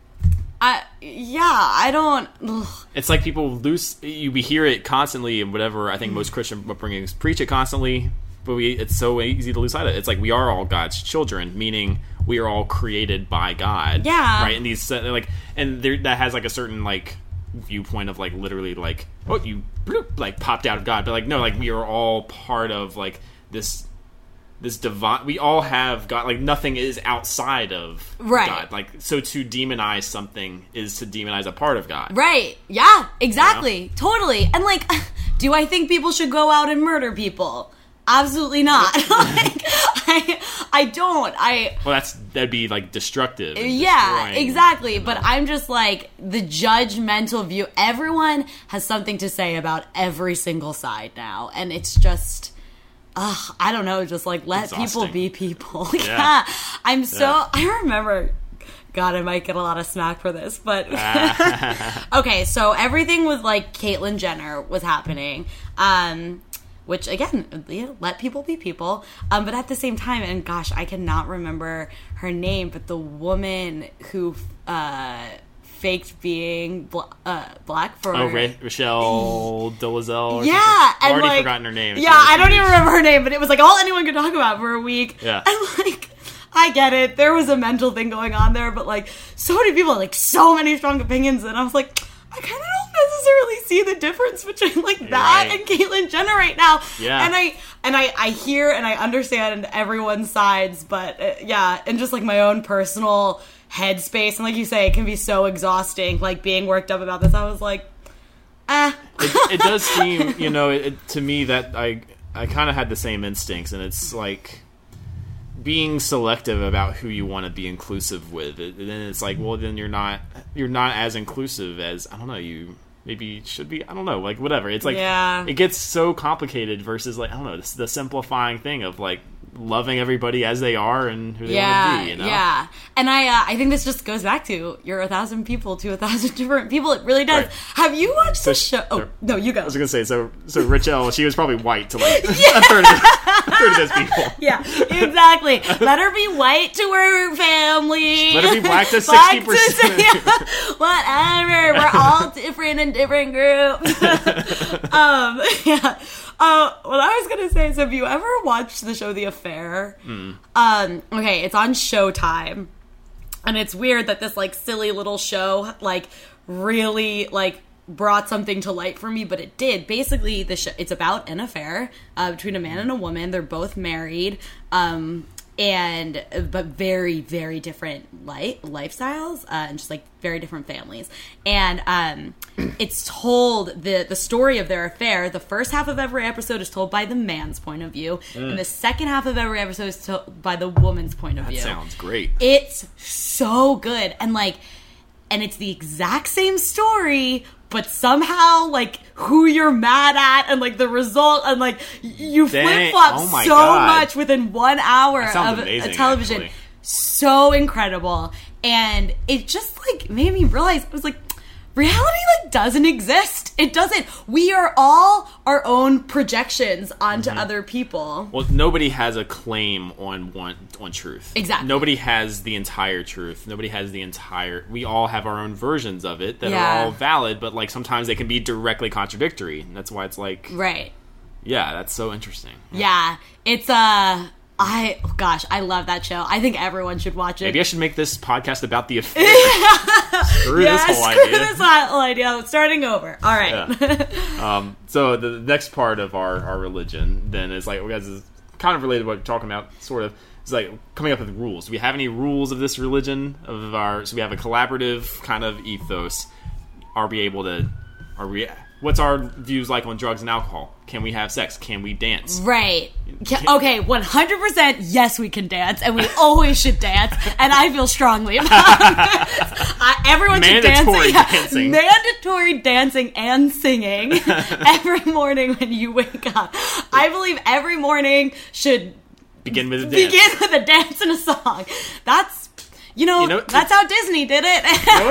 Speaker 3: I don't... Ugh.
Speaker 2: It's like people we hear it constantly, and whatever, I think most Christian upbringings preach it constantly, but it's so easy to lose sight of it. It's like, we are all God's children, meaning... we are all created by God.
Speaker 3: Yeah.
Speaker 2: Right? And these, like, and that has, like, a certain, like, viewpoint of, like, literally, like, oh, you, bloop, like, popped out of God. But, like, no, like, we are all part of, like, this divine, we all have God, like, nothing is outside of God. Like, so to demonize something is to demonize a part of God.
Speaker 3: Right. Yeah, exactly. You know? Totally. And, like, do I think people should go out and murder people? Absolutely not. Like, I don't.
Speaker 2: Well, that'd be, like, destructive.
Speaker 3: Yeah, exactly. But I'm just like, the judgmental view. Everyone has something to say about every single side now, and it's just, I don't know. Just like, let people be people. Yeah. I remember. God, I might get a lot of smack for this, but okay. So everything with, like, Caitlyn Jenner was happening. Which, again, let people be people. But at the same time, and gosh, I cannot remember her name, but the woman who faked being black for
Speaker 2: Rochelle Dolezal.
Speaker 3: Yeah,
Speaker 2: I've
Speaker 3: and
Speaker 2: already forgotten her name.
Speaker 3: Yeah, I don't even remember her name, but it was like all anyone could talk about for a week.
Speaker 2: Yeah,
Speaker 3: and like I get it, there was a mental thing going on there, but like so many people had like so many strong opinions, and I was like, I kind of don't necessarily see the difference between like that and Caitlyn Jenner right now.
Speaker 2: Yeah,
Speaker 3: and I hear and I understand everyone's sides, but and just like my own personal headspace, and like you say, it can be so exhausting, like being worked up about this. I was like,
Speaker 2: it does seem, to me that I kind of had the same instincts, and it's like being selective about who you want to be inclusive with. And then it's like, well, then you're not as inclusive as, I don't know, you maybe should be. I don't know, like whatever. It's like it gets so complicated versus like, I don't know, the simplifying thing of like loving everybody as they are and who they want to be.
Speaker 3: Yeah, and I think this just goes back to you're 1,000 people to 1,000 different people. It really does. Right. Have you watched the show? Oh no, you go. I
Speaker 2: was gonna say so Rachel, she was probably white to like a third of those people.
Speaker 3: Yeah, exactly. Let her be white to her family.
Speaker 2: Let her be black to 60%.
Speaker 3: Whatever. We're all different in different groups. What I was gonna say is, have you ever watched the show The Affair? Okay, it's on Showtime, and it's weird that this like silly little show like really like brought something to light for me, but it did. Basically, it's about an affair between a man and a woman. They're both married, but very, very different lifestyles, and just like very different families. And it's told, the story of their affair, the first half of every episode is told by the man's point of view, and the second half of every episode is told by the woman's point of view.
Speaker 2: That sounds great.
Speaker 3: It's so good, and it's the exact same story, but somehow, like, who you're mad at and, like, the result, and, like, you flip-flop much within 1 hour of
Speaker 2: amazing,
Speaker 3: a television.
Speaker 2: Actually.
Speaker 3: So incredible. And it just, like, made me realize, I was like, reality, like, doesn't exist. It doesn't. We are all our own projections onto other people.
Speaker 2: Well, nobody has a claim on truth.
Speaker 3: Exactly.
Speaker 2: Nobody has the entire truth. Nobody has we all have our own versions of it that are all valid, but, like, sometimes they can be directly contradictory. And that's why it's like...
Speaker 3: Right.
Speaker 2: Yeah, that's so interesting.
Speaker 3: Yeah. It's, I love that show. I think everyone should watch it.
Speaker 2: Maybe I should make this podcast about The Affair. Screw this whole idea.
Speaker 3: Starting over. All right.
Speaker 2: Yeah. So the next part of our religion then is like, this is kind of related to what we're talking about, sort of. It's like coming up with rules. Do we have any rules of this religion? So we have a collaborative kind of ethos. What's our views like on drugs and alcohol? Can we have sex? Can we dance?
Speaker 3: Right. Okay, 100% yes, we can dance, and we always should dance, and I feel strongly about it. Everyone should dance.
Speaker 2: Dancing.
Speaker 3: Mandatory dancing and singing every morning when you wake up. I believe every morning should
Speaker 2: begin with a
Speaker 3: dance and a song. That's that's how Disney did it.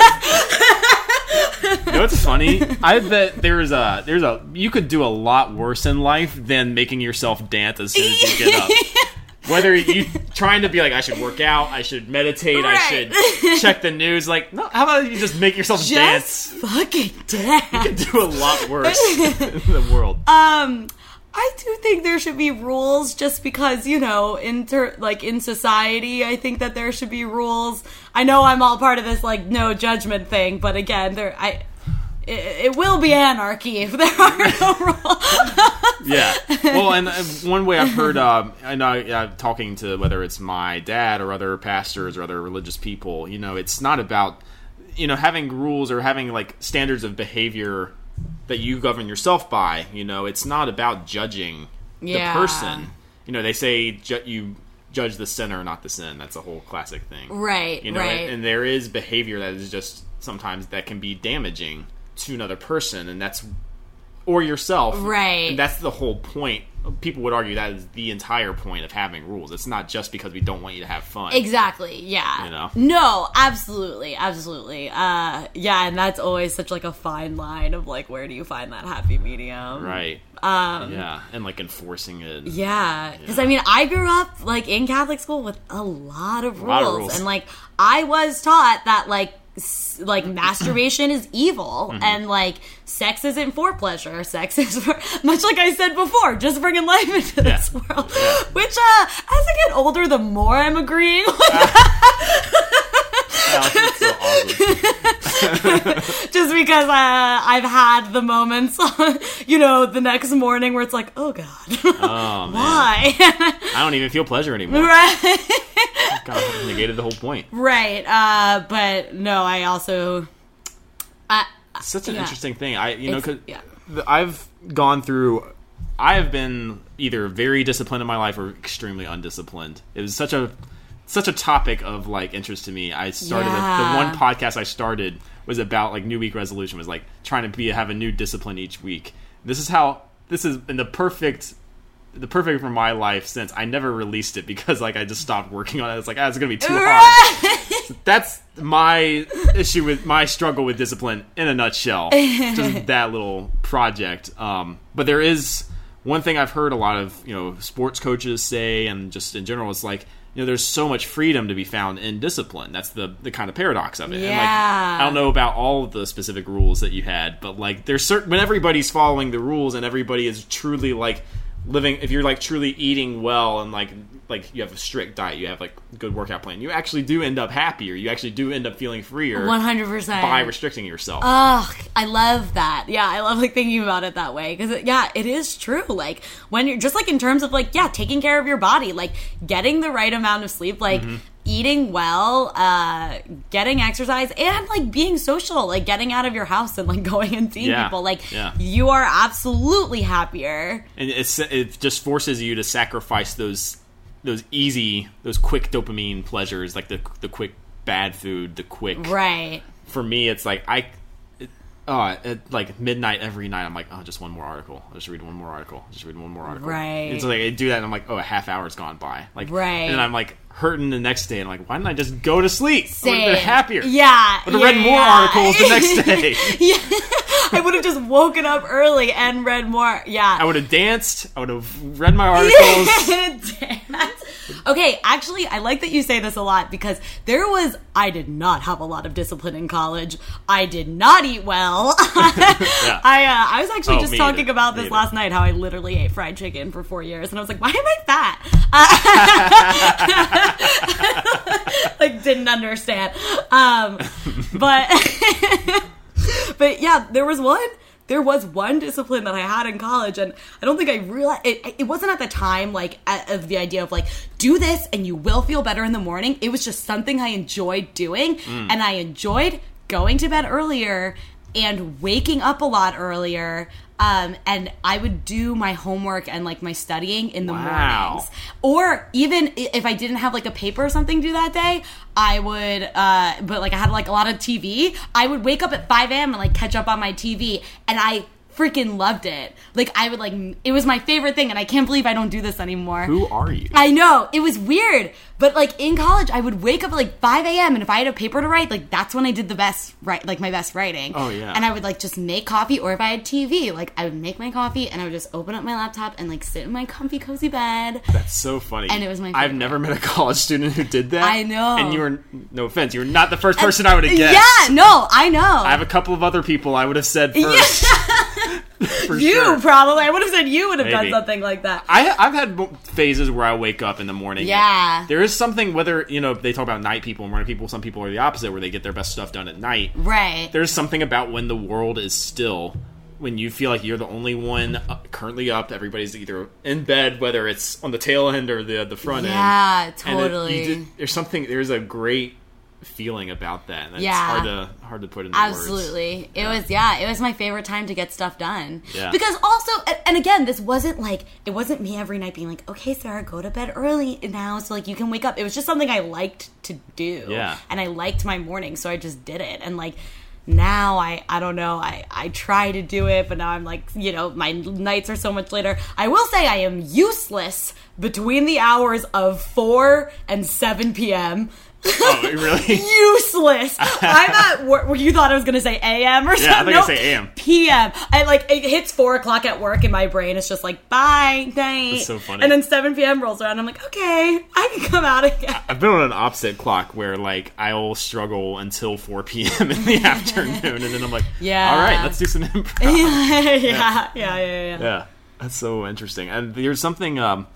Speaker 2: You know what's funny? I bet you could do a lot worse in life than making yourself dance as soon as you get up. Whether you trying to be like, I should work out, I should meditate, I should check the news. Like, no, how about you just make yourself dance?
Speaker 3: Fucking dance.
Speaker 2: You can do a lot worse in the world.
Speaker 3: I do think there should be rules, just because, in society, I think that there should be rules. I know I'm all part of this, like, no judgment thing, but again, it will be anarchy if there are no rules.
Speaker 2: Yeah. Well, and one way I've heard, talking to whether it's my dad or other pastors or other religious people, it's not about, having rules or having, like, standards of behavior that you govern yourself by. It's not about judging the person. They say you judge the sinner, not the sin. That's a whole classic thing.
Speaker 3: Right, right.
Speaker 2: And there is behavior that is just sometimes that can be damaging to another person, or yourself.
Speaker 3: Right.
Speaker 2: And that's the whole point. People would argue that is the entire point of having rules. It's not just because we don't want you to have fun.
Speaker 3: Exactly, yeah. No, absolutely, absolutely. And that's always such, like, a fine line of, like, where do you find that happy medium?
Speaker 2: Right. And, like, enforcing it.
Speaker 3: Yeah. Because, I grew up, like, in Catholic school with a lot of rules. And, like, I was taught that, like, like masturbation is evil, and like sex isn't for pleasure. Sex is for, much like I said before, just bringing life into this world. Which as I get older, the more I'm agreeing with
Speaker 2: That's so awesome.
Speaker 3: just because I've had the moments, the next morning where it's like, oh god,
Speaker 2: Oh, man.
Speaker 3: why?
Speaker 2: I don't even feel pleasure anymore.
Speaker 3: Right.
Speaker 2: God, I negated the whole point.
Speaker 3: Right, but no, I also...
Speaker 2: It's such an interesting thing. I've gone through... I have been either very disciplined in my life or extremely undisciplined. It was such a topic of, like, interest to me. I started... The one podcast I started was about, like, New Week resolution. Was, like, trying to have a new discipline each week. This is in the perfect for my life since I never released it because like I just stopped working on it. It's like it's gonna be too hard. So that's my issue with my struggle with discipline in a nutshell. Just that little project. But there is one thing I've heard a lot of sports coaches say, and just in general, is like there's so much freedom to be found in discipline. That's the kind of paradox of it.
Speaker 3: Yeah.
Speaker 2: And like I don't know about all of the specific rules that you had, but like there's certain when everybody's following the rules and everybody is truly like living, if you're like truly eating well and like you have a strict diet, you have like a good workout plan, you actually do end up happier. You actually do end up feeling freer
Speaker 3: 100%
Speaker 2: by restricting yourself.
Speaker 3: Oh, I love that. Yeah, I love like thinking about it that way because it is true. Like when you're just like in terms of like taking care of your body, like getting the right amount of sleep, like eating well, getting exercise, and like being social, like getting out of your house and like going and seeing people, like you are absolutely happier.
Speaker 2: And it just forces you to sacrifice those quick dopamine pleasures, like the quick bad food, the quick
Speaker 3: right.
Speaker 2: For me, it's like at like midnight every night, I'm like, just one more article. I'll just read one more article.
Speaker 3: Right.
Speaker 2: And so like I do that, and I'm like, a half hour's gone by. Like,
Speaker 3: right.
Speaker 2: And then I'm like hurting the next day, and I'm like, why didn't I just go to sleep?
Speaker 3: Same.
Speaker 2: I would have been happier.
Speaker 3: Yeah.
Speaker 2: I would have read more articles the next day.
Speaker 3: I would have just woken up early and read more. Yeah.
Speaker 2: I would have danced. I would have read my articles.
Speaker 3: Okay, actually, I like that you say this a lot because I did not have a lot of discipline in college. I did not eat well. I was actually just talking about this last night, how I literally ate fried chicken for 4 years, and I was like, why am I fat? Like, didn't understand. But yeah, there was one discipline that I had in college, and I don't think I realized it wasn't at the time like of the idea of like do this and you will feel better in the morning. It was just something I enjoyed doing, and I enjoyed going to bed earlier and waking up a lot earlier. And I would do my homework and like my studying in the mornings, or even if I didn't have like a paper or something due that day, I would, but like I had like a lot of TV, I would wake up at 5 a.m. and like catch up on my TV, and I freaking loved it. Like I would it was my favorite thing, and I can't believe I don't do this anymore.
Speaker 2: Who are you?
Speaker 3: I know, it was weird, but like in college I would wake up at like 5 a.m. and if I had a paper to write, like that's when I did my best writing.
Speaker 2: Oh yeah.
Speaker 3: And I would like just make coffee, or if I had TV, like I would make my coffee and I would just open up my laptop and like sit in my comfy cozy bed.
Speaker 2: That's so funny.
Speaker 3: And it was my favorite.
Speaker 2: I've never met a college student who did that.
Speaker 3: I know.
Speaker 2: And you were, no offense, you were not the first person I would have guessed.
Speaker 3: Yeah, no, I know.
Speaker 2: I have a couple of other people I would have said first.
Speaker 3: Probably. I would have said you would have done something like that.
Speaker 2: I've had phases where I wake up in the morning.
Speaker 3: Yeah.
Speaker 2: There is something, whether, they talk about night people and morning people, some people are the opposite, where they get their best stuff done at night.
Speaker 3: Right.
Speaker 2: There's something about when the world is still, when you feel like you're the only one currently up, everybody's either in bed, whether it's on the tail end or the front end.
Speaker 3: Yeah, totally.
Speaker 2: There's a great feeling about that, and it's hard to put into words.
Speaker 3: Absolutely. It was my favorite time to get stuff done.
Speaker 2: Yeah.
Speaker 3: Because also, and again, it wasn't me every night being like, okay, Sarah, go to bed early now so like you can wake up. It was just something I liked to do.
Speaker 2: Yeah.
Speaker 3: And I liked my morning, so I just did it. And like now I don't know, I try to do it, but now I'm like, my nights are so much later. I will say I am useless between the hours of 4 and 7 p.m.
Speaker 2: Oh, really?
Speaker 3: Useless. I'm at work. You thought I was going to say AM or something?
Speaker 2: Yeah, I think I say AM.
Speaker 3: PM. It hits 4 o'clock at work and my brain is just like, bye, night.
Speaker 2: That's so funny.
Speaker 3: And then 7 PM rolls around. I'm like, okay, I can come out again.
Speaker 2: I've been on an opposite clock where, like, I'll struggle until 4 p.m. in the afternoon, and then I'm like,
Speaker 3: yeah.
Speaker 2: All right, let's do some improv.
Speaker 3: Yeah.
Speaker 2: That's so interesting. And there's something, God,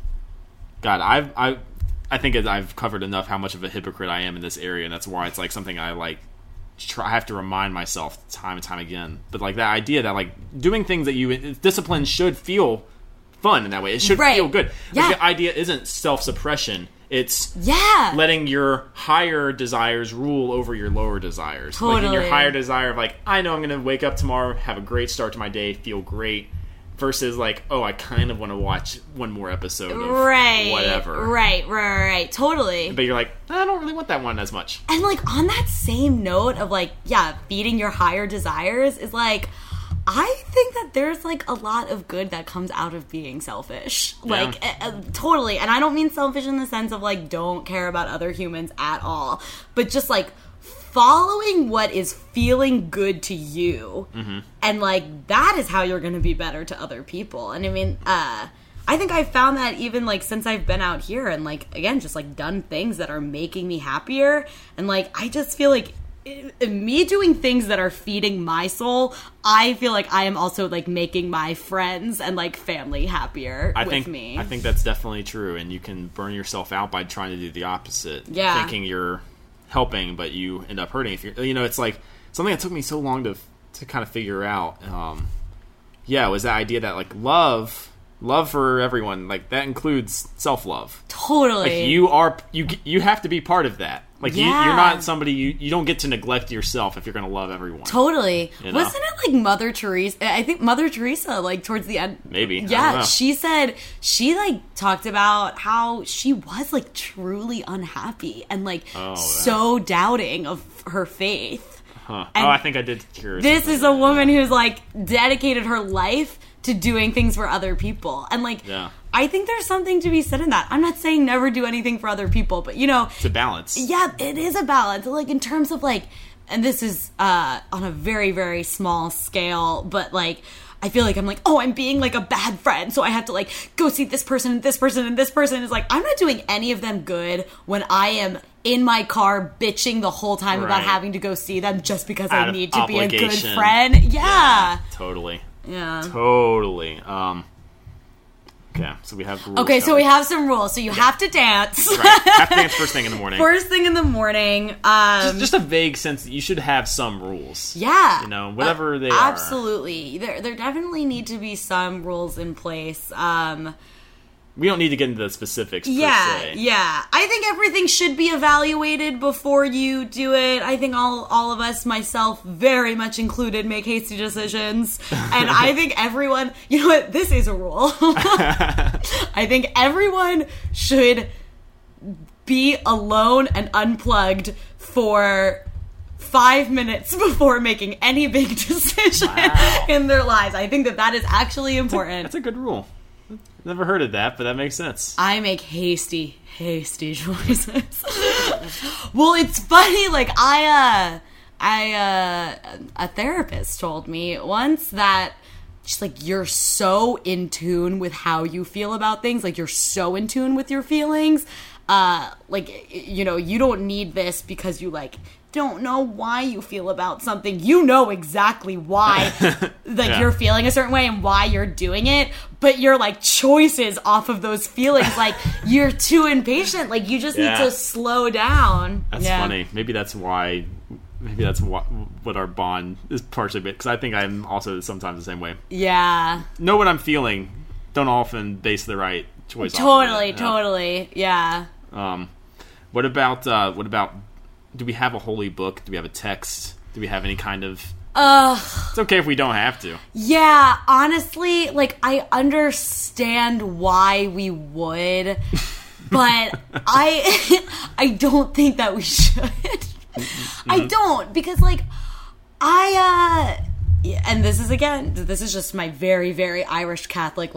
Speaker 2: I think I've covered enough how much of a hypocrite I am in this area, and that's why it's like something I like. I have to remind myself time and time again. But like that idea that like doing things that discipline should feel fun in that way. It should feel good.
Speaker 3: Yeah.
Speaker 2: Like, the idea isn't self-suppression. It's letting your higher desires rule over your lower desires.
Speaker 3: Totally.
Speaker 2: Like in your higher desire of like, I know I'm going to wake up tomorrow, have a great start to my day, feel great. Versus like, oh, I kind of want to watch one more episode of whatever.
Speaker 3: Right. Totally.
Speaker 2: But you're like, I don't really want that one as much.
Speaker 3: And like on that same note of like, feeding your higher desires is like, I think that there's like a lot of good that comes out of being selfish.
Speaker 2: Yeah.
Speaker 3: Like, totally. And I don't mean selfish in the sense of like, don't care about other humans at all. But just like, following what is feeling good to you, and like that is how you're going to be better to other people. And I mean, I think I've found that even like since I've been out here and like again just like done things that are making me happier, and like I just feel like me doing things that are feeding my soul, I feel like I am also like making my friends and like family happier with me.
Speaker 2: I think that's definitely true, and you can burn yourself out by trying to do the opposite.
Speaker 3: Yeah.
Speaker 2: Thinking you're helping, but you end up hurting. If you're, it's like something that took me so long to kind of figure out. It was that idea that like love for everyone, like that includes self-love.
Speaker 3: Totally.
Speaker 2: Like you have to be part of that. Like you're not somebody, you don't get to neglect yourself if you're going to love everyone.
Speaker 3: Totally.
Speaker 2: You know?
Speaker 3: Wasn't it like Mother Teresa? I think Mother Teresa, like towards the end.
Speaker 2: Maybe.
Speaker 3: Yeah, she said, she like talked about how she was like truly unhappy and like so doubting of her faith.
Speaker 2: Huh. I think I did hear
Speaker 3: this is a woman who's like dedicated her life to doing things for other people. And like, I think there's something to be said in that. I'm not saying never do anything for other people, but
Speaker 2: it's a balance.
Speaker 3: Yeah, it is a balance. Like in terms of like, and this is on a very, very small scale, but like, I feel like I'm like, I'm being like a bad friend, so I have to like go see this person and this person and this person. Is like, I'm not doing any of them good when I am in my car bitching the whole time about having to go see them just because I need to be a good friend. Yeah.
Speaker 2: Totally.
Speaker 3: Yeah.
Speaker 2: Totally. Okay, so we have rules.
Speaker 3: Okay, so we have some rules. So you have to dance.
Speaker 2: Right. Have to dance first thing in the morning.
Speaker 3: First thing in the morning.
Speaker 2: Just a vague sense that you should have some rules.
Speaker 3: Yeah.
Speaker 2: Whatever they
Speaker 3: are. Absolutely. There definitely need to be some rules in place.
Speaker 2: We don't need to get into the specifics per se.
Speaker 3: Yeah. I think everything should be evaluated before you do it. I think all of us, myself very much included, make hasty decisions. And I think everyone, you know what, this is a rule. I think everyone should be alone and unplugged for 5 minutes before making any big decision in their lives. I think that is actually important.
Speaker 2: That's a good rule. Never heard of that, but that makes sense.
Speaker 3: I make hasty choices. Well, it's funny. Like a therapist told me once that she's like, you're so in tune with how you feel about things. Like you're so in tune with your feelings. You don't need this because you like don't know why you feel about something. You know exactly why you're feeling a certain way and why you're doing it, but your like choices off of those feelings, like you're too impatient. Like you just need to slow down.
Speaker 2: That's funny. Maybe that's what our bond is partially, because I think I'm also sometimes the same way.
Speaker 3: Yeah.
Speaker 2: Know what I'm feeling. Don't often base the right choice
Speaker 3: Totally. Yeah.
Speaker 2: What about do we have a holy book? Do we have a text? Do we have any kind of... it's okay if we don't have to.
Speaker 3: Yeah, honestly, like, I understand why we would, but I don't think that we should. I don't, because, like, and this is just my very, very Irish Catholic,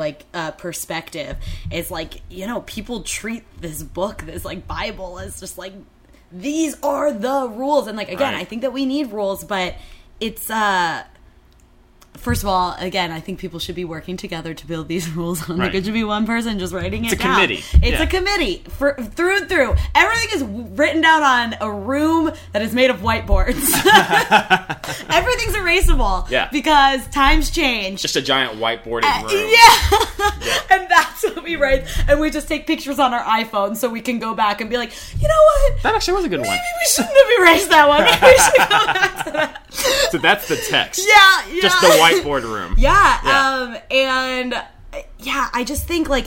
Speaker 3: perspective. It's like, people treat this book, this, like, Bible as just, like, these are the rules. And like, again,
Speaker 2: Right.
Speaker 3: I think that we need rules, but it's, first of all, again, I think people should be working together to build these rules on. Like,
Speaker 2: Right.
Speaker 3: it should be one person just writing it
Speaker 2: a
Speaker 3: down.
Speaker 2: committee.
Speaker 3: It's
Speaker 2: Yeah.
Speaker 3: a committee through and through. Everything is written down on a room that is made of whiteboards. Everything's erasable.
Speaker 2: Yeah.
Speaker 3: Because times change.
Speaker 2: Just a giant whiteboarded room.
Speaker 3: Yeah. And that's what we write. And we just take pictures on our iPhone so we can go back and be like, you know what?
Speaker 2: That actually was a good one.
Speaker 3: Maybe we shouldn't have erased that one. Maybe we should go back to that.
Speaker 2: So that's the text.
Speaker 3: Yeah.
Speaker 2: Just the whiteboard room.
Speaker 3: Yeah. And yeah, I just think like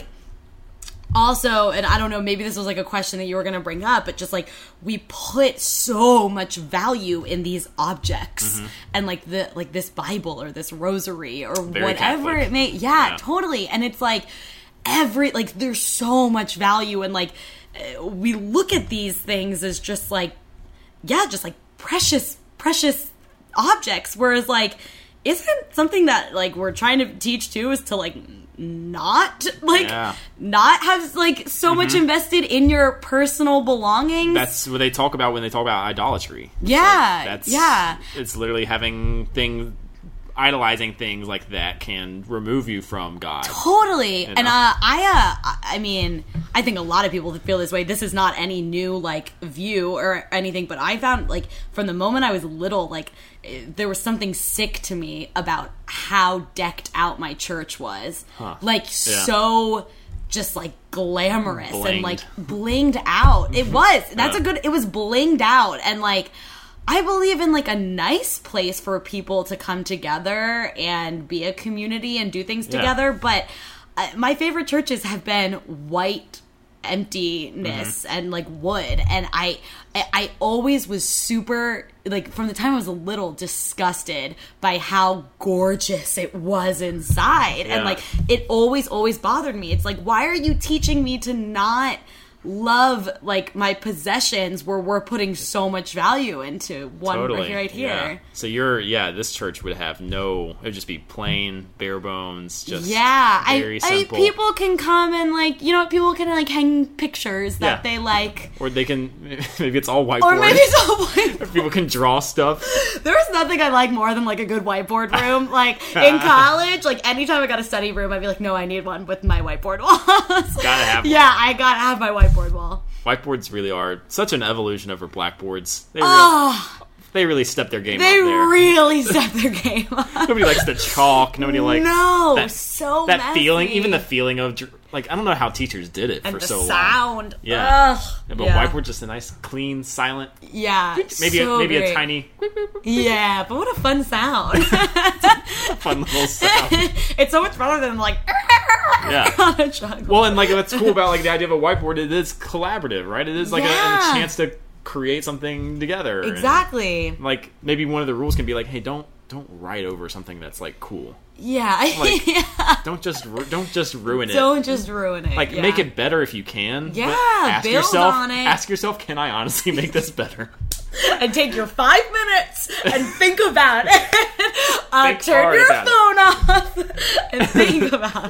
Speaker 3: also, and I don't know, maybe this was like a question that you were going to bring up, but just like we put so much value in these objects and like this Bible or this rosary or
Speaker 2: Very
Speaker 3: whatever
Speaker 2: Catholic.
Speaker 3: it may. Yeah, totally. And it's like there's so much value and like we look at these things as just like, just like precious objects, whereas like isn't something that like we're trying to teach too is to like not have like so much invested in your personal belongings.
Speaker 2: That's what they talk about when they talk about idolatry. It's literally having idolizing things like that can remove you from God.
Speaker 3: Totally.
Speaker 2: You know?
Speaker 3: And I mean, I think a lot of people feel this way. This is not any new like view or anything, but I found like from the moment I was little, like there was something sick to me about how decked out my church was. Like so just like glamorous and like blinged out. It was. It was blinged out and like I believe in like a nice place for people to come together and be a community and do things together. But my favorite churches have been white emptiness and like wood. And I always was super, like from the time I was little, disgusted by how gorgeous it was inside. And like it always bothered me. It's like, why are you teaching me to not love like my possessions where we're putting so much value into one right here.
Speaker 2: Yeah. So this church would have it would just be plain, bare bones, just very simple.
Speaker 3: People can come and like, you know what, people can like hang pictures that they like.
Speaker 2: Or they can, maybe it's all whiteboard.
Speaker 3: Or maybe it's all whiteboard.
Speaker 2: People can draw stuff.
Speaker 3: There's nothing I like more than like a good whiteboard room. Like in college, like anytime I got a study room, I'd be like, no, I need one with my whiteboard walls.
Speaker 2: Gotta have one.
Speaker 3: Yeah, I gotta have my whiteboard wall.
Speaker 2: Whiteboards really are such an evolution over blackboards. They really stepped their game up
Speaker 3: They
Speaker 2: there.
Speaker 3: really stepped their game up.
Speaker 2: Nobody likes the chalk. Nobody likes that
Speaker 3: messy.
Speaker 2: feeling. Even the feeling of like, I don't know how teachers did it
Speaker 3: and
Speaker 2: for
Speaker 3: the
Speaker 2: so long.
Speaker 3: sound.
Speaker 2: Yeah.
Speaker 3: Ugh.
Speaker 2: But whiteboard just a nice, clean, silent.
Speaker 3: Yeah.
Speaker 2: Maybe a tiny.
Speaker 3: Yeah, but what a fun sound.
Speaker 2: Fun little sound.
Speaker 3: It's so much better than like.
Speaker 2: Yeah. Well, and like what's cool about like the idea of a whiteboard, it is collaborative, right? It is like a chance to create something together.
Speaker 3: Exactly.
Speaker 2: And, like maybe one of the rules can be like, hey, don't write over something that's like cool.
Speaker 3: Yeah.
Speaker 2: Like, don't just ruin it.
Speaker 3: Don't just ruin it.
Speaker 2: Like make it better if you can.
Speaker 3: Yeah.
Speaker 2: But
Speaker 3: Build on it.
Speaker 2: Ask yourself, can I honestly make this better?
Speaker 3: And take your 5 minutes and think about it. Turn your phone off and think about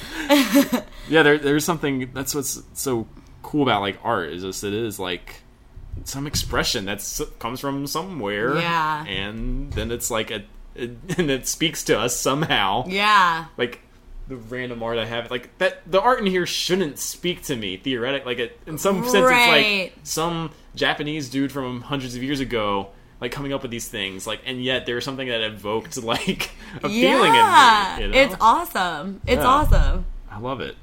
Speaker 3: it.
Speaker 2: Yeah, there's something that's what's so cool about like art is just it is like some expression that comes from somewhere.
Speaker 3: Yeah.
Speaker 2: And then it's like and it speaks to us somehow.
Speaker 3: Yeah.
Speaker 2: Like the random art I have, like that the art in here shouldn't speak to me theoretically. Like in some sense, it's like some Japanese dude from hundreds of years ago, like coming up with these things, like, and yet there's something that evoked like a feeling in me. You know?
Speaker 3: It's awesome. It's awesome.
Speaker 2: I love it.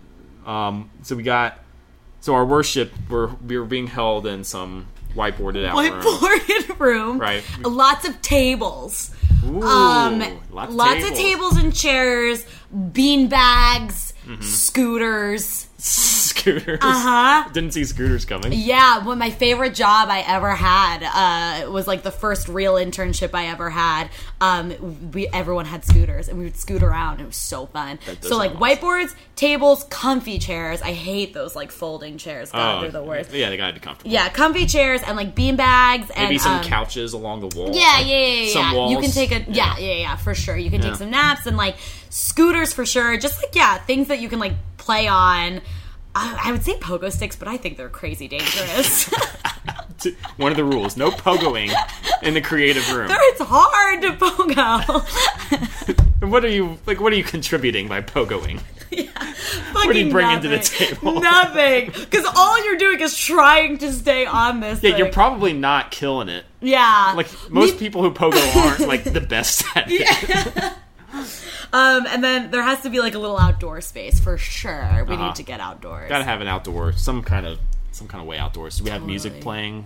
Speaker 2: So our worship, we were being held in some whiteboarded out
Speaker 3: room.
Speaker 2: Right.
Speaker 3: Lots of tables.
Speaker 2: Ooh,
Speaker 3: Lots of tables and chairs, bean bags, scooters.
Speaker 2: Scooters. Didn't see scooters coming.
Speaker 3: Yeah, well, my favorite job I ever had was like the first real internship I ever had. Everyone had scooters, and we would scoot around. It was so fun. So like whiteboards, tables, comfy chairs. I hate those like folding chairs. God, they're the worst.
Speaker 2: Yeah, they gotta be comfortable.
Speaker 3: Yeah, comfy chairs and like bean bags and
Speaker 2: maybe some couches along the wall.
Speaker 3: Yeah.
Speaker 2: Some walls.
Speaker 3: You can take for sure. You can take some naps and like scooters for sure. Just like things that you can like play on. I would say pogo sticks, but I think they're crazy dangerous.
Speaker 2: one of the rules. No pogoing in the creative room.
Speaker 3: It's hard to pogo.
Speaker 2: What are you contributing by pogoing?
Speaker 3: Yeah,
Speaker 2: what are you bringing to the table?
Speaker 3: Nothing. Because all you're doing is trying to stay on this thing.
Speaker 2: You're probably not killing it.
Speaker 3: Yeah.
Speaker 2: Like, most people who pogo aren't, like, the best at it.
Speaker 3: Yeah. And then there has to be, like, a little outdoor space, for sure. We need to get outdoors.
Speaker 2: Gotta have an outdoor, some kind of way outdoors. Do we have music playing?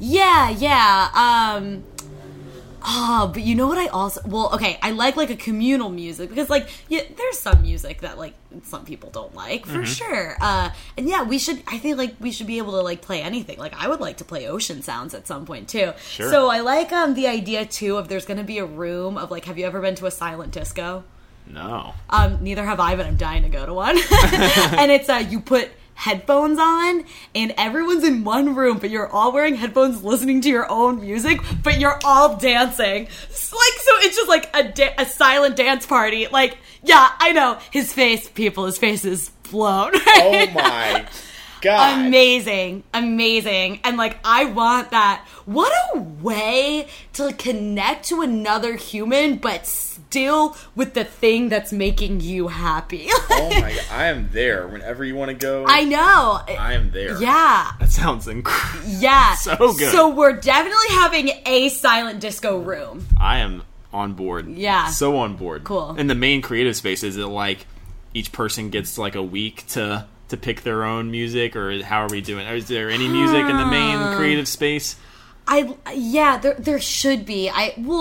Speaker 3: Yeah. But you know what I also... Well, okay, I like a communal music, because, like, there's some music that, like, some people don't like, for sure. And yeah, I think, like, we should be able to, like, play anything. Like, I would like to play ocean sounds at some point, too.
Speaker 2: Sure.
Speaker 3: So I like the idea, too, of there's gonna be a room of, like, have you ever been to a silent disco?
Speaker 2: No.
Speaker 3: Neither have I, but I'm dying to go to one. And it's, you put headphones on, and everyone's in one room, but you're all wearing headphones listening to your own music, but you're all dancing. So it's just like a silent dance party. Like, yeah, I know. His face is blown.
Speaker 2: Oh my God.
Speaker 3: Amazing. And, like, I want that. What a way to connect to another human, but still with the thing that's making you happy.
Speaker 2: Oh my God. I am there whenever you want to go.
Speaker 3: I know.
Speaker 2: I am there.
Speaker 3: Yeah.
Speaker 2: That sounds incredible.
Speaker 3: Yeah.
Speaker 2: So good.
Speaker 3: So we're definitely having a silent disco room.
Speaker 2: I am on board.
Speaker 3: Yeah.
Speaker 2: So on board.
Speaker 3: Cool.
Speaker 2: In the main creative space, is it like each person gets like a week to pick their own music, or how are we doing? Is there any music in the main creative space?
Speaker 3: There should be.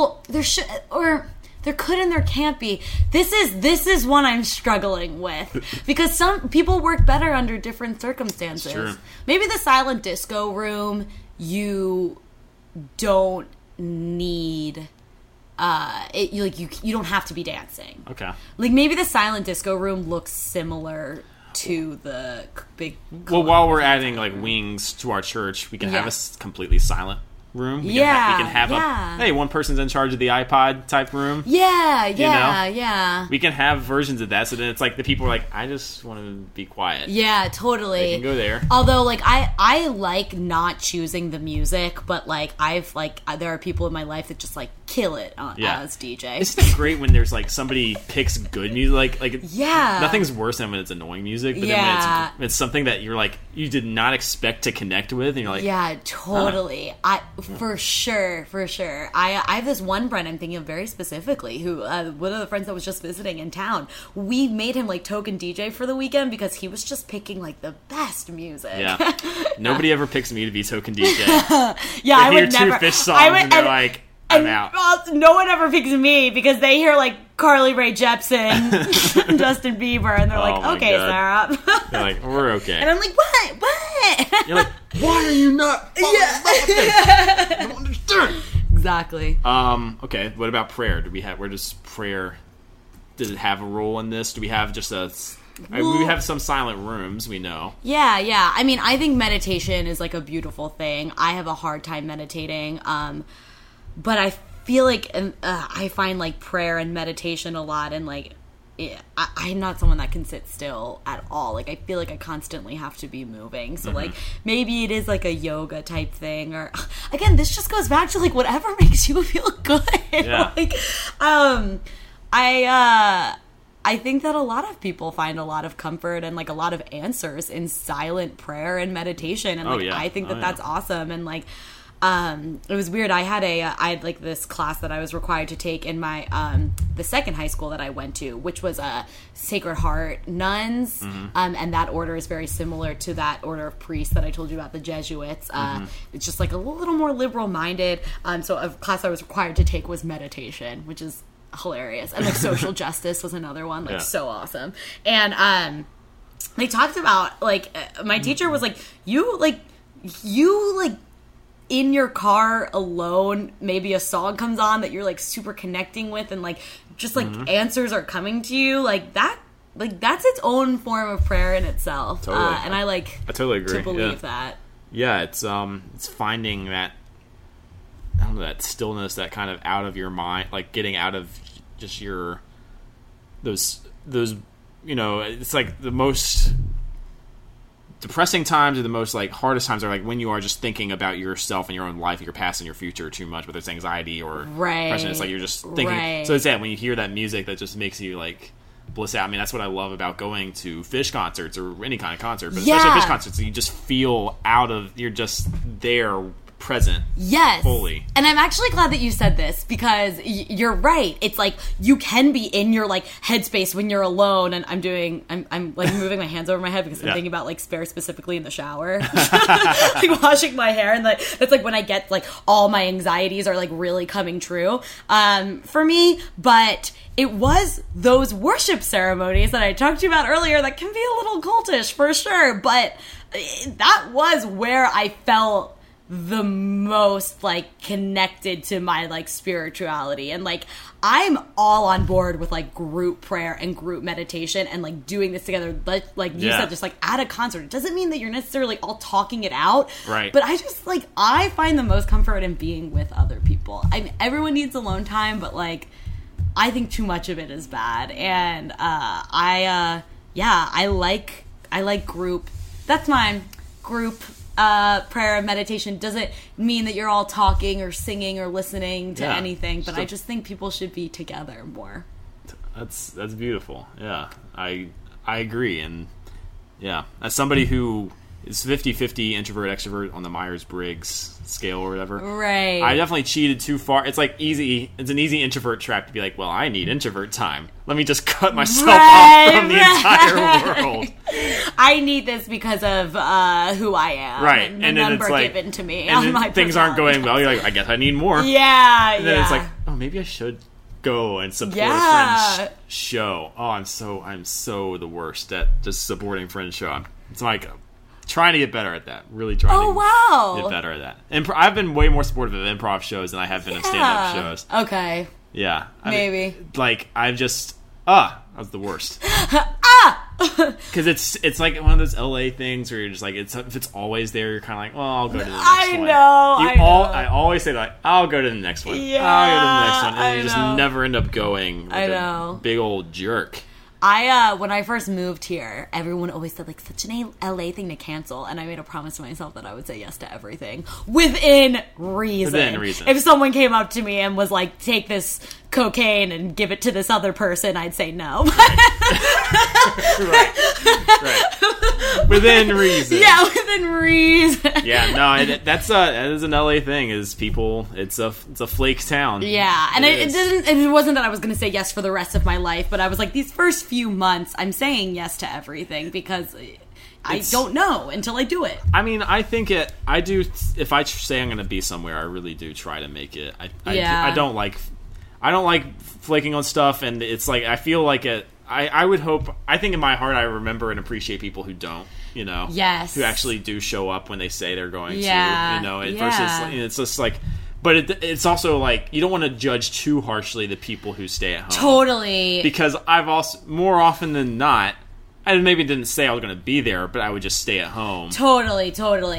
Speaker 3: There could and there can't be. This is one I'm struggling with, because some people work better under different circumstances.
Speaker 2: Sure.
Speaker 3: Maybe the silent disco room, you don't need you don't have to be dancing.
Speaker 2: Okay.
Speaker 3: Like, maybe the silent disco room looks similar to the big...
Speaker 2: Well, while we're adding, like, wings to our church, we can have a completely silent room. We can have one person's in charge of the iPod type room.
Speaker 3: Yeah.
Speaker 2: We can have versions of that, so then it's like the people are like, I just want to be quiet.
Speaker 3: Yeah, totally.
Speaker 2: They can go there.
Speaker 3: Although, like, I like not choosing the music, but, like, there are people in my life that just, like, kill it as DJ.
Speaker 2: It's great when there's, like, somebody picks good music. Like
Speaker 3: yeah.
Speaker 2: Nothing's worse than when it's annoying music, but then when it's something that you're, like, you did not expect to connect with, and you're like...
Speaker 3: Yeah, totally. For sure. I have this one friend I'm thinking of very specifically, who, one of the friends that was just visiting in town, we made him, like, token DJ for the weekend because he was just picking, like, the best music.
Speaker 2: Yeah. Nobody ever picks me to be token DJ.
Speaker 3: Yeah, I would
Speaker 2: hear
Speaker 3: never.
Speaker 2: two Fish songs and they're like, I'm out.
Speaker 3: Well, no one ever picks me because they hear, like, Carly Rae Jepsen, Justin Bieber, and they're like, okay,
Speaker 2: God.
Speaker 3: Sarah.
Speaker 2: They're like, we're okay.
Speaker 3: And I'm like, what?
Speaker 2: You're like, why are you not following up with this? I don't understand.
Speaker 3: Exactly.
Speaker 2: Okay, what about prayer? Where does prayer, does it have a role in this? Do we have just we have some silent rooms, we know.
Speaker 3: Yeah. I mean, I think meditation is, like, a beautiful thing. I have a hard time meditating, but I feel like I find, like, prayer and meditation a lot, and, like, I'm not someone that can sit still at all. Like, I feel like I constantly have to be moving. So, like, maybe it is, like, a yoga type thing, or, again, this just goes back to, like, whatever makes you feel good.
Speaker 2: Yeah.
Speaker 3: Like, I think that a lot of people find a lot of comfort and, like, a lot of answers in silent prayer and meditation, and, like, I think that's awesome. And, like, it was weird. I had like this class that I was required to take in my the second high school that I went to, which was a Sacred Heart nuns, and that order is very similar to that order of priests that I told you about, the Jesuits. It's just, like, a little more liberal minded. So a class I was required to take was meditation, which is hilarious, and, like, social justice was another one, like, so awesome. And they talked about, like, my teacher was like, you in your car alone, maybe a song comes on that you're, like, super connecting with, and, like, just, like, answers are coming to you, like, that, like, that's its own form of prayer in itself.
Speaker 2: Totally.
Speaker 3: And I
Speaker 2: totally agree
Speaker 3: to believe that.
Speaker 2: Yeah, it's finding that, I don't know, that stillness, that kind of out of your mind, like, getting out of just your those you know, it's like the most depressing times or the most like hardest times are like when you are just thinking about yourself and your own life, your past and your future too much, whether it's anxiety or depression. It's like you're just thinking.
Speaker 3: Right.
Speaker 2: So it's that when you hear that music that just makes you like bliss out. I mean, that's what I love about going to Fish concerts or any kind of concert, but especially Fish concerts. You just feel you're just there, present.
Speaker 3: Yes.
Speaker 2: Fully.
Speaker 3: And I'm actually glad that you said this because you're right. It's like you can be in your like headspace when you're alone, and I'm like moving my hands over my head because I'm thinking about like Spare specifically in the shower. Like washing my hair, and like that's like when I get like all my anxieties are like really coming true for me. But it was those worship ceremonies that I talked to you about earlier that can be a little cultish for sure, but that was where I felt the most like connected to my like spirituality, and like I'm all on board with like group prayer and group meditation and like doing this together, but like you said, just like at a concert. It doesn't mean that you're necessarily all talking it out,
Speaker 2: right? But
Speaker 3: I just like I find the most comfort in being with other people. I mean, everyone needs alone time, but like I think too much of it is bad, and I like group. That's mine. Group prayer and meditation doesn't mean that you're all talking or singing or listening to anything, but I just think people should be together more.
Speaker 2: That's beautiful. Yeah, I agree. And yeah, as somebody who is 50-50 introvert extrovert on the Myers-Briggs scale or whatever,
Speaker 3: right?
Speaker 2: I definitely cheated too far. It's like it's an easy introvert trap to be like, well, I need introvert time. Let me just cut myself off from the entire world.
Speaker 3: I need this because of who I am.
Speaker 2: Right.
Speaker 3: And
Speaker 2: then
Speaker 3: number
Speaker 2: it's like,
Speaker 3: given to me
Speaker 2: and
Speaker 3: on my
Speaker 2: things aren't going well. You're like, I guess I need more.
Speaker 3: Yeah.
Speaker 2: And then it's like, oh, maybe I should go and support a friend's show. Oh, I'm so the worst at just supporting friend's show. It's like trying to get better at that. Really trying to get better at that. And I've been way more supportive of improv shows than I have been of stand-up shows.
Speaker 3: Okay.
Speaker 2: Yeah.
Speaker 3: Maybe.
Speaker 2: Like, I've just... that was the worst. Because it's like one of those LA things where you're just like, if it's always there, you're kind of like, well, I'll go to the next one. I always say like, I'll go to the next one.
Speaker 3: Yeah,
Speaker 2: I'll go to the next one. And you just never end up going. Like a big old jerk.
Speaker 3: When I first moved here, everyone always said like such an LA thing to cancel, and I made a promise to myself that I would say yes to everything within reason. If someone came up to me and was like, take this cocaine and give it to this other person, I'd say no.
Speaker 2: Right. Within reason.
Speaker 3: Yeah, within reason.
Speaker 2: Yeah, no, that is an LA thing. Is people? It's a flake town.
Speaker 3: Yeah, and it wasn't that I was going to say yes for the rest of my life, but I was like, these first few months, I'm saying yes to everything because I don't know until I do it. I mean,
Speaker 2: I think I do. If I say I'm going to be somewhere, I really do try to make it. I don't like flaking on stuff, and it's like I feel like it. I would hope. I think in my heart, I remember and appreciate people who don't. You know,
Speaker 3: yes,
Speaker 2: who actually do show up when they say they're going to. You know,
Speaker 3: versus
Speaker 2: it's just like. But it's also like you don't want to judge too harshly the people who stay at home.
Speaker 3: Totally,
Speaker 2: because I've also more often than not. I maybe didn't say I was going to be there, but I would just stay at home.
Speaker 3: Totally.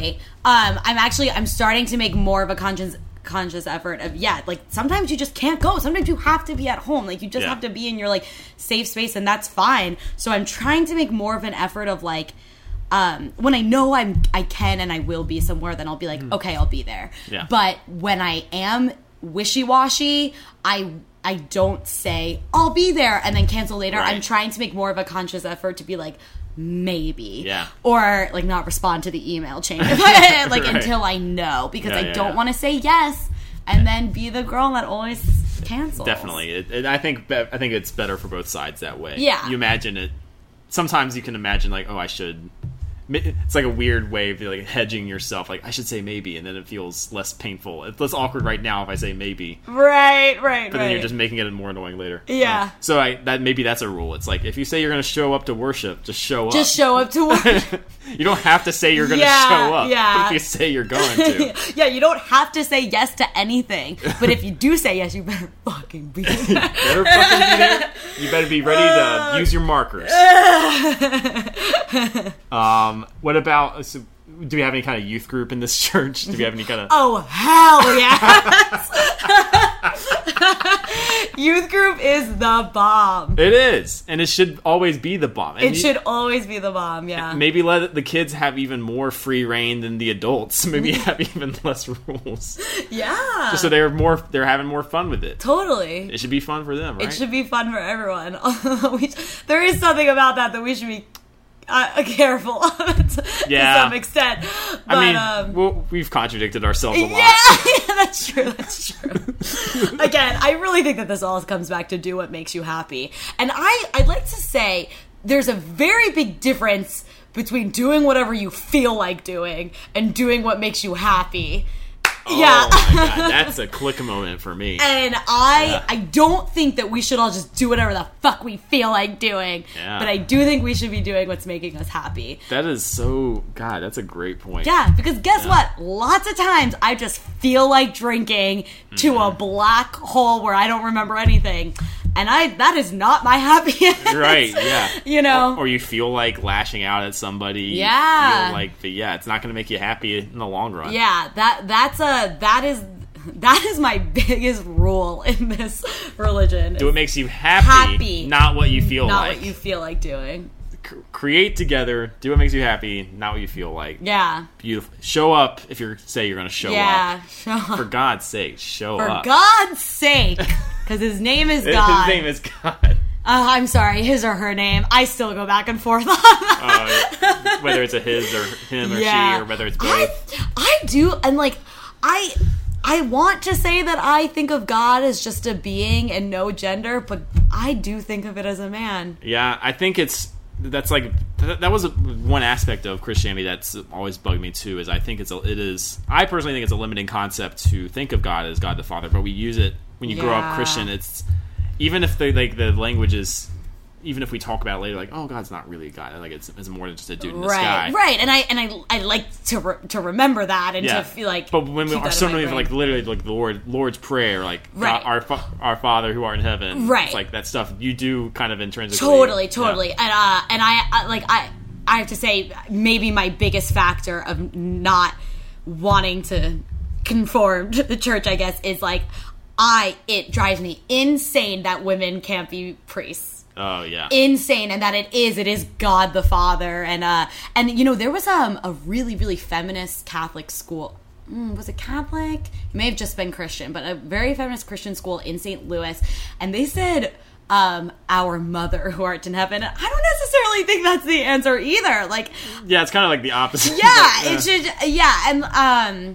Speaker 3: I'm starting to make more of a conscious effort of like sometimes you just can't go. Sometimes you have to be at home. Like you just have to be in your like safe space, and that's fine. So I'm trying to make more of an effort of like when I know I can and I will be somewhere, then I'll be like, okay, I'll be there. Yeah. But when I am wishy-washy, I don't say I'll be there and then cancel later. Right. I'm trying to make more of a conscious effort to be like, maybe. Yeah. Or like not respond to the email chain like until I know, because I don't want to say yes and then be the girl that always cancels.
Speaker 2: Definitely. I think it's better for both sides that way.
Speaker 3: Yeah.
Speaker 2: You imagine it. Sometimes you can imagine like, oh, I should. It's like a weird way of like hedging yourself. Like I should say maybe, and then it feels less painful. It's less awkward right now if I say maybe.
Speaker 3: Right.
Speaker 2: But then you're just making it more annoying later.
Speaker 3: Yeah.
Speaker 2: So maybe that's a rule. It's like if you say you're going to show up to worship, just show up.
Speaker 3: Just show up to worship.
Speaker 2: You don't have to say you're going to show up. Yeah. But if you say you're going to.
Speaker 3: Yeah, you don't have to say yes to anything. But if you do say yes, you better fucking be there.
Speaker 2: You better fucking be there. You better be ready to use your markers. What about... So, do we have any kind of youth group in this church? Do we have any kind of...
Speaker 3: Oh, hell yes! Youth group is the bomb.
Speaker 2: It is, and it should always be the bomb. And
Speaker 3: It should always be the bomb, yeah.
Speaker 2: maybe let the kids have even more free reign than the adults. Maybe have even less rules.
Speaker 3: Yeah.
Speaker 2: Just so they're having more fun with it.
Speaker 3: Totally.
Speaker 2: It should be fun for them, right?
Speaker 3: It should be fun for everyone. There is something about that we should be careful to some extent. But,
Speaker 2: I mean, we've contradicted ourselves a lot.
Speaker 3: Yeah, that's true. Again, I really think that this all comes back to do what makes you happy. And I'd like to say there's a very big difference between doing whatever you feel like doing and doing what makes you happy. Yeah.
Speaker 2: Oh my God, that's a click moment for me.
Speaker 3: And I don't think that we should all just do whatever the fuck we feel like doing.
Speaker 2: Yeah.
Speaker 3: But I do think we should be doing what's making us happy.
Speaker 2: That is so... God, that's a great point.
Speaker 3: Yeah, because guess what? Lots of times I just feel like drinking to a black hole where I don't remember anything. And that is not my happiness. Right,
Speaker 2: yeah.
Speaker 3: You know?
Speaker 2: Or you feel like lashing out at somebody.
Speaker 3: Yeah.
Speaker 2: But it's not going to make you happy in the long run.
Speaker 3: Yeah, that is my biggest rule in this religion.
Speaker 2: Do what makes you happy, not what you feel like.
Speaker 3: Not what you feel like doing.
Speaker 2: Create together, do what makes you happy, not what you feel like.
Speaker 3: Yeah.
Speaker 2: Beautiful. Show up if you say you're going to show up.
Speaker 3: Yeah, show up.
Speaker 2: For God's sake, show up.
Speaker 3: For God's sake. Because his name is God.
Speaker 2: His name is God.
Speaker 3: I'm sorry, his or her name. I still go back and forth on that.
Speaker 2: Whether it's a his or him or she, or whether it's both.
Speaker 3: I do, and I want to say that I think of God as just a being and no gender, but I do think of it as a man.
Speaker 2: Yeah, I think that was one aspect of Christianity that's always bugged me too. Is I personally think it's a limiting concept to think of God as God the Father, but we use it when you grow up Christian. It's even if the language is, even if we talk about it later, like, oh, God's not really a God. Like it's more than just a dude in the sky.
Speaker 3: Right. And I like to remember that and to feel like.
Speaker 2: But when we are so many like literally like the Lord's Prayer, like God, our Father who art in heaven,
Speaker 3: right?
Speaker 2: It's like that stuff you do kind of intrinsically.
Speaker 3: Totally. Yeah. And I have to say maybe my biggest factor of not wanting to conform to the church, I guess, is like it drives me insane that women can't be priests.
Speaker 2: Oh yeah,
Speaker 3: insane, and that it is God the Father, and there was a really really feminist Catholic school. Was it Catholic? It may have just been Christian, but a very feminist Christian school in St. Louis, and they said, "Our Mother who art in heaven." I don't necessarily think that's the answer either. Like,
Speaker 2: yeah, it's kind of like the opposite.
Speaker 3: Yeah, it should. Yeah, and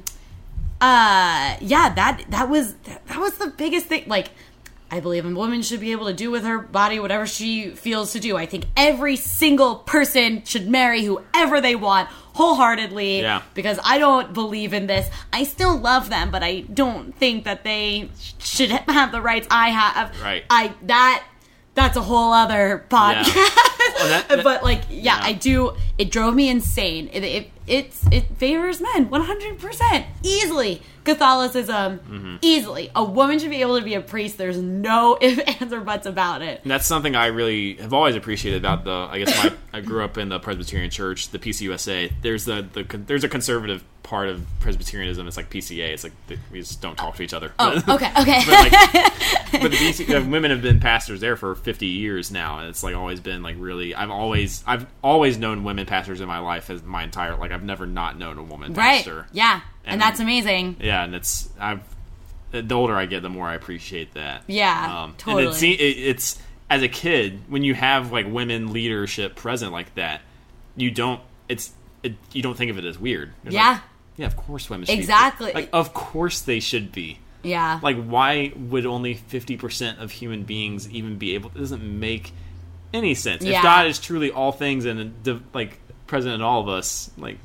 Speaker 3: that was the biggest thing. Like, I believe a woman should be able to do with her body whatever she feels to do. I think every single person should marry whoever they want wholeheartedly.
Speaker 2: Yeah.
Speaker 3: Because I don't believe in this. I still love them, but I don't think that they should have the rights I have.
Speaker 2: Right.
Speaker 3: That's a whole other podcast.
Speaker 2: Yeah.
Speaker 3: But I do. It drove me insane. It favors men 100% easily. Catholicism, easily. A woman should be able to be a priest. There's no ifs, ands, or buts about it.
Speaker 2: And that's something I really have always appreciated about I grew up in the Presbyterian Church, the PCUSA. There's there's a conservative part of Presbyterianism. It's like PCA. It's like we just don't talk to each other.
Speaker 3: Oh, okay.
Speaker 2: But the women have been pastors there for 50 years now, and it's like always been like really. I've always known women pastors in my life as my entire I've never not known a woman pastor.
Speaker 3: Right. Yeah. And that's amazing.
Speaker 2: Yeah, and the older I get, the more I appreciate that.
Speaker 3: Yeah, totally.
Speaker 2: And it's as a kid, when you have like women leadership present like that, you don't think of it as weird.
Speaker 3: Yeah.
Speaker 2: Yeah, of course women should
Speaker 3: exactly.
Speaker 2: be. Like, of course they should be.
Speaker 3: Yeah.
Speaker 2: Like, why would only 50% of human beings even be able? It doesn't make any sense.
Speaker 3: Yeah.
Speaker 2: If God is truly all things and present in all of us, like.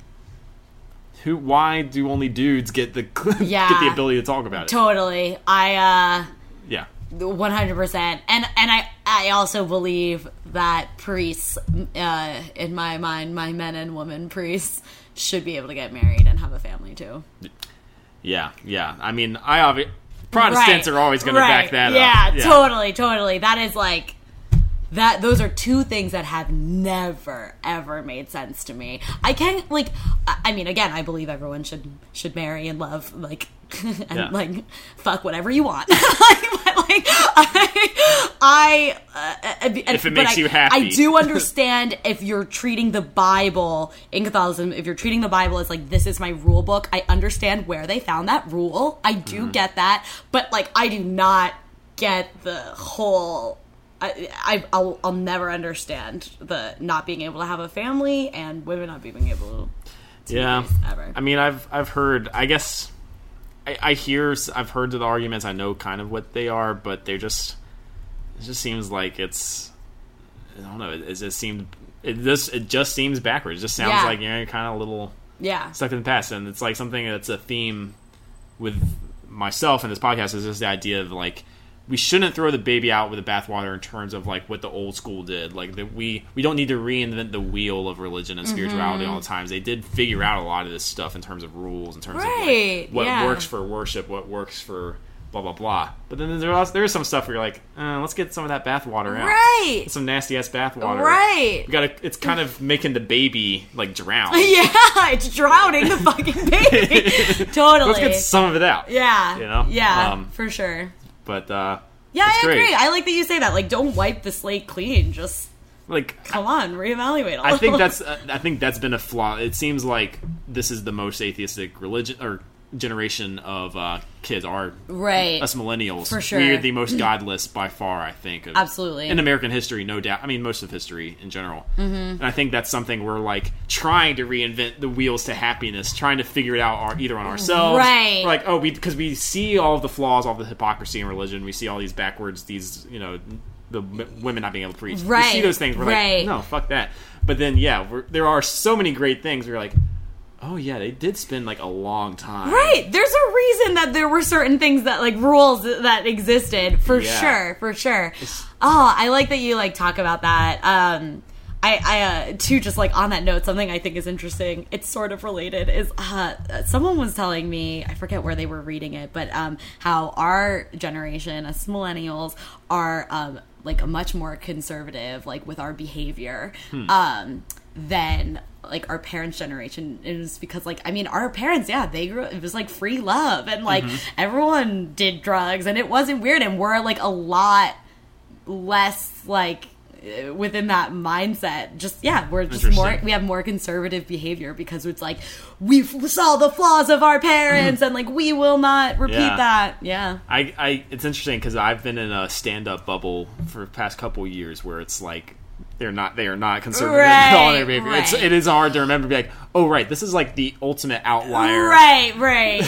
Speaker 2: Why do only dudes get the ability to talk about it?
Speaker 3: Totally.
Speaker 2: Yeah.
Speaker 3: 100%. And I also believe that priests, in my mind, my men and women priests should be able to get married and have a family too.
Speaker 2: Yeah. I mean, Protestants are always going to back that
Speaker 3: up.
Speaker 2: Yeah,
Speaker 3: totally. That is like. Those are two things that have never, ever made sense to me. I can't, again, I believe everyone should marry and love, fuck whatever you want.
Speaker 2: If it makes you happy.
Speaker 3: I do understand if you're treating the Bible in Catholicism, if you're treating the Bible as like, this is my rule book, I understand where they found that rule. I do get that. But like, I do not get the whole... I'll never understand the not being able to have a family and women not being able to
Speaker 2: yeah.
Speaker 3: ever.
Speaker 2: I mean, I've heard, I guess, I've heard the arguments, I know kind of what they are, but it just seems like it's, I don't know, it just seems backwards. It just sounds like you're kind of a little stuck in the past, and it's like something that's a theme with myself and this podcast is just the idea of like, we shouldn't throw the baby out with the bathwater in terms of like what the old school did. Like that we don't need to reinvent the wheel of religion and spirituality all the times. They did figure out a lot of this stuff in terms of rules, in terms of like, what works for worship, what works for blah blah blah. But then there's some stuff where you're like, let's get some of that bathwater out.
Speaker 3: Right.
Speaker 2: Some nasty ass bathwater.
Speaker 3: Right.
Speaker 2: It's kind of making the baby like drown.
Speaker 3: Yeah, it's drowning the fucking baby. Totally.
Speaker 2: Let's get some of it out.
Speaker 3: Yeah.
Speaker 2: You know?
Speaker 3: Yeah, for sure.
Speaker 2: But
Speaker 3: I agree. I like that you say that. Like, don't wipe the slate clean. Just like, come on, reevaluate a little.
Speaker 2: I think that's been a flaw. It seems like this is the most atheistic religion or generation of kids are us millennials.
Speaker 3: For sure.
Speaker 2: We're the most godless by far, I think.
Speaker 3: Absolutely.
Speaker 2: In American history, no doubt. I mean, most of history in general. Mm-hmm. And I think that's something we're like trying to reinvent the wheels to happiness, trying to figure it out either on ourselves.
Speaker 3: Right.
Speaker 2: We're like, because we see all of the flaws, all the hypocrisy in religion. We see all these backwards, the women not being able to preach.
Speaker 3: Right.
Speaker 2: We see those things. We're like, no, fuck that. But then, there are so many great things. We're like, oh yeah, they did spend like a long time.
Speaker 3: Right. There's a reason that there were certain things that like rules that existed for sure. Oh, I like that you like talk about that. I too, just like on that note, something I think is interesting. It's sort of related. Is someone was telling me, I forget where they were reading it, but how our generation, us millennials, are like a much more conservative, like with our behavior, than like our parents' generation. It was because like, I mean, our parents, they grew, it was like free love and like everyone did drugs and it wasn't weird, and we're like a lot less like within that mindset. Just we're just more, we have more conservative behavior because it's like we saw the flaws of our parents and like we will not repeat that.
Speaker 2: It's interesting because I've been in a stand-up bubble for the past couple years where it's like they are not conservative at all in their behavior. It is hard to remember to be like, oh right, this is like the ultimate outlier.
Speaker 3: Right.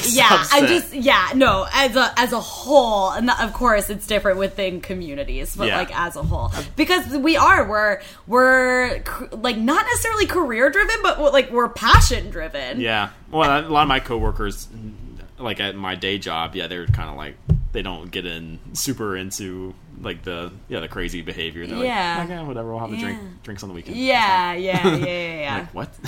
Speaker 3: As a whole, and of course it's different within communities, but like as a whole, because we're like not necessarily career driven, but like we're passion driven.
Speaker 2: Yeah. Well, a lot of my coworkers, like at my day job, they're kind of like, they don't get super into like the crazy behavior. They're like, whatever, we'll have a drinks on the weekend.
Speaker 3: Yeah.
Speaker 2: Like, what?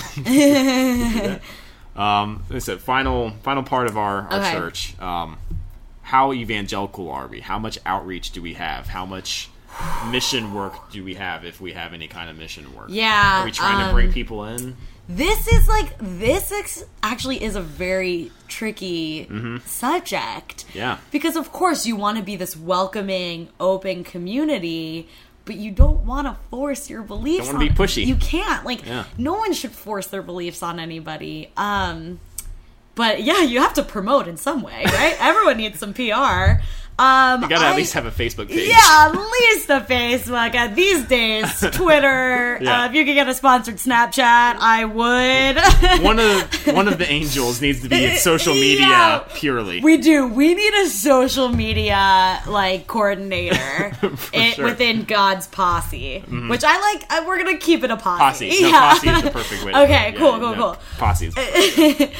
Speaker 2: So final part of our search. How evangelical are we? How much outreach do we have? How much mission work do we have, if we have any kind of mission work?
Speaker 3: Yeah.
Speaker 2: Are we trying to bring people in?
Speaker 3: This actually is a very tricky subject.
Speaker 2: Yeah.
Speaker 3: Because, of course, you want to be this welcoming, open community, but you don't want to force your beliefs
Speaker 2: on. Don't want to be pushy.
Speaker 3: You can't. No one should force their beliefs on anybody. But, you have to promote in some way, right? Everyone needs some PR. You
Speaker 2: gotta at least have a Facebook page.
Speaker 3: Yeah, at least a Facebook. These days, Twitter. If you could get a sponsored Snapchat, I would.
Speaker 2: one of the angels needs to be social media purely.
Speaker 3: We do. We need a social media coordinator within God's posse, which I like. We're gonna keep it a posse.
Speaker 2: Posse. No, posse is the perfect way.
Speaker 3: Okay. Cool.
Speaker 2: Posse is perfect.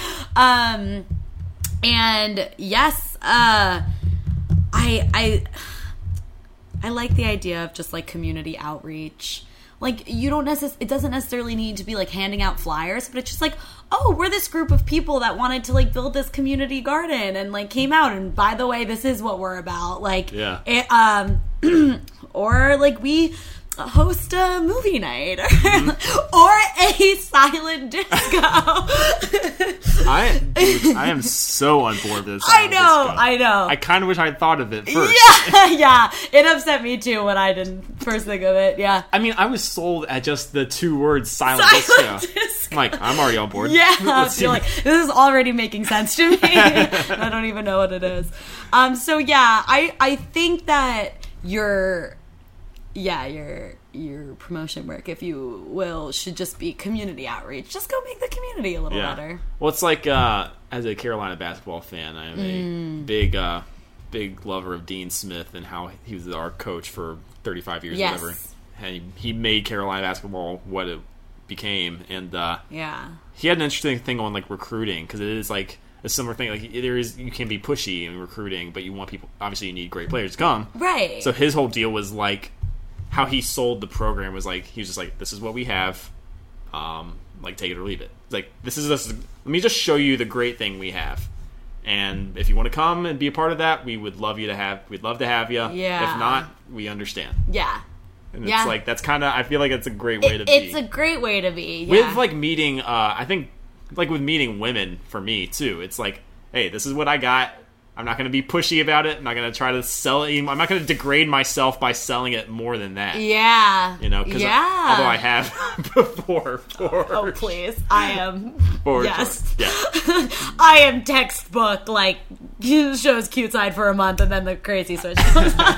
Speaker 3: And yes. I like the idea of just like community outreach. Like it doesn't necessarily need to be like handing out flyers, but it's just like, oh, we're this group of people that wanted to like build this community garden and like came out, and by the way, this is what we're about. Like, or like host a movie night or a silent disco.
Speaker 2: I am so on board with this.
Speaker 3: I know.
Speaker 2: I kind of wish I'd thought of it first.
Speaker 3: Yeah. It upset me too when I didn't first think of it. Yeah.
Speaker 2: I mean, I was sold at just the 2 words silent disco. I'm like, I'm already on board.
Speaker 3: Yeah. You're like, this is already making sense to me. I don't even know what it is. So yeah, I think that your promotion work, if you will, should just be community outreach. Just go make the community a little better.
Speaker 2: Well, it's like, as a Carolina basketball fan, I am a big lover of Dean Smith and how he was our coach for 35 years or whatever. And he made Carolina basketball what it became. And he had an interesting thing on like recruiting, because it is like a similar thing. Like you can be pushy in recruiting, but you want people, obviously you need great players to come.
Speaker 3: Right.
Speaker 2: So his whole deal was like, how he sold the program was like, he was just like, this is what we have, like take it or leave it. Like, this is us. Let me just show you the great thing we have, and if you want to come and be a part of that, we'd love to have you.
Speaker 3: Yeah.
Speaker 2: If not, we understand.
Speaker 3: Yeah.
Speaker 2: And it's like, that's kind of, I feel like it's a great way to be.
Speaker 3: It's a great way to be. Yeah.
Speaker 2: With like meeting, I think like with meeting women for me too, it's like, hey, this is what I got. I'm not going to be pushy about it. I'm not going to try to sell it. I'm not going to degrade myself by selling it more than that.
Speaker 3: Yeah.
Speaker 2: You know, because although I have before.
Speaker 3: Oh, please. I am. Yes.
Speaker 2: Yeah.
Speaker 3: I am textbook, like, shows cute side for a month and then the crazy switch comes on.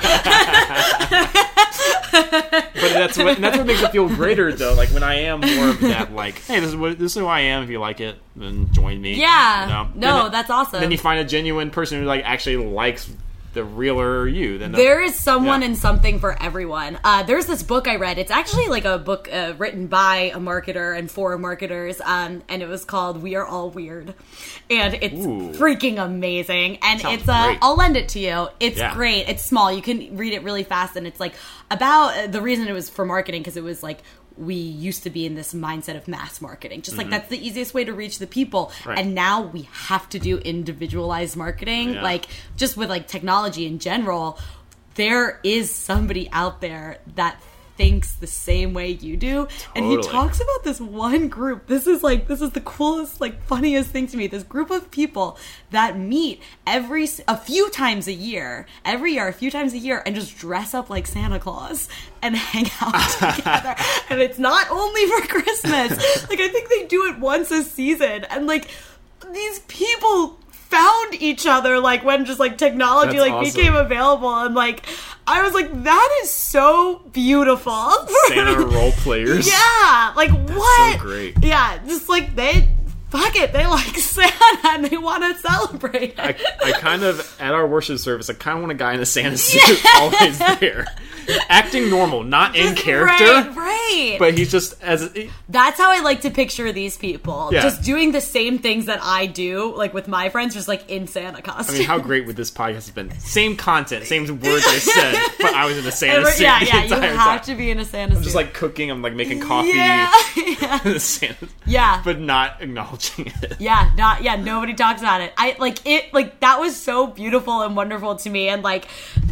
Speaker 2: But that's what makes it feel greater, though. Like, when I am more of that, like, hey, this is who I am. If you like it, then join me.
Speaker 3: Yeah.
Speaker 2: You know?
Speaker 3: That's awesome.
Speaker 2: Then you find a genuine person who like actually likes the realer you. Then
Speaker 3: there is someone and something for everyone. There's this book I read. It's actually like a book written by a marketer and for marketers, and it was called "We Are All Weird," and it's freaking amazing. And
Speaker 2: Sounds
Speaker 3: it's
Speaker 2: great.
Speaker 3: I'll lend it to you. It's great. It's small. You can read it really fast, and it's like about the reason it was for marketing, because it was like, we used to be in this mindset of mass marketing. Just like, that's the easiest way to reach the people.
Speaker 2: Right.
Speaker 3: And now we have to do individualized marketing.
Speaker 2: Yeah.
Speaker 3: Like, just with like technology in general, there is somebody out there that thinks the same way you do. And he talks about this one group. This is the coolest, like, funniest thing to me. This group of people that meet a few times a year, and just dress up like Santa Claus and hang out together. And it's not only for Christmas. Like, I think they do it once a season. And like, these people found each other, like, when just like technology became available, and like, I was like, that is so beautiful.
Speaker 2: Santa role players.
Speaker 3: Yeah, like,
Speaker 2: that's
Speaker 3: what?
Speaker 2: So great.
Speaker 3: Yeah, just like they like Santa and they want to celebrate it.
Speaker 2: I kind of, at our worship service, I kind of want a guy in a Santa suit always there. Acting normal, not in character.
Speaker 3: Right.
Speaker 2: But he's just
Speaker 3: that's how I like to picture these people.
Speaker 2: Yeah.
Speaker 3: Just doing the same things that I do, like with my friends, just like in Santa costume.
Speaker 2: I mean, how great would this podcast have been? Same content, same words I said, but I was in a Santa suit the entire time.
Speaker 3: You have to be in a Santa suit.
Speaker 2: I'm just like cooking, I'm like making coffee.
Speaker 3: Yeah.
Speaker 2: Santa,
Speaker 3: yeah.
Speaker 2: But not acknowledging it.
Speaker 3: Yeah, nobody talks about it. That was so beautiful and wonderful to me, and like,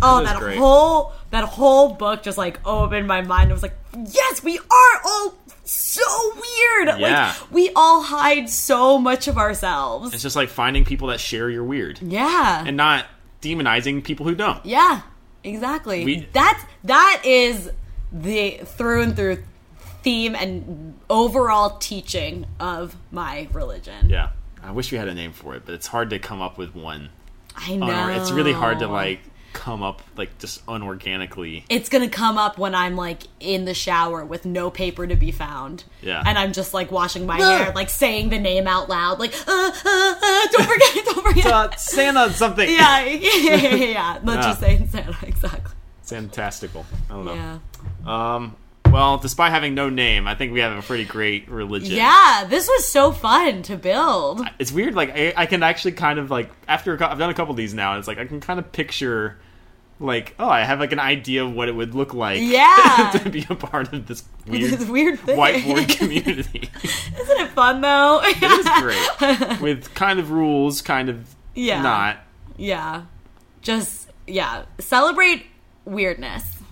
Speaker 3: that whole book just like opened my mind. It was like, yes, we are all so weird.
Speaker 2: Yeah.
Speaker 3: Like, we all hide so much of ourselves.
Speaker 2: It's just like finding people that share your weird.
Speaker 3: Yeah.
Speaker 2: And not demonizing people who don't.
Speaker 3: Yeah, exactly. That is the through and through theme and overall teaching of my religion.
Speaker 2: Yeah. I wish we had a name for it, but it's hard to come up with one.
Speaker 3: I know.
Speaker 2: It's really hard to like come up like just unorganically.
Speaker 3: It's gonna come up when I'm like in the shower with no paper to be found.
Speaker 2: Yeah.
Speaker 3: And I'm just like washing my hair, like saying the name out loud, like don't forget.
Speaker 2: Santa something.
Speaker 3: Yeah. Let's just say Santa, exactly.
Speaker 2: Fantastical. I don't know.
Speaker 3: Yeah.
Speaker 2: Well, despite having no name, I think we have a pretty great religion.
Speaker 3: Yeah, this was so fun to build.
Speaker 2: It's weird, like, I can actually kind of, like, I've done a couple of these now, and it's like, I can kind of picture, like, I have, like, an idea of what it would look like to be a part of this weird
Speaker 3: thing.
Speaker 2: Whiteboard community.
Speaker 3: Isn't it fun, though?
Speaker 2: It is great. With kind of rules, kind of not.
Speaker 3: Yeah. Just, celebrate weirdness.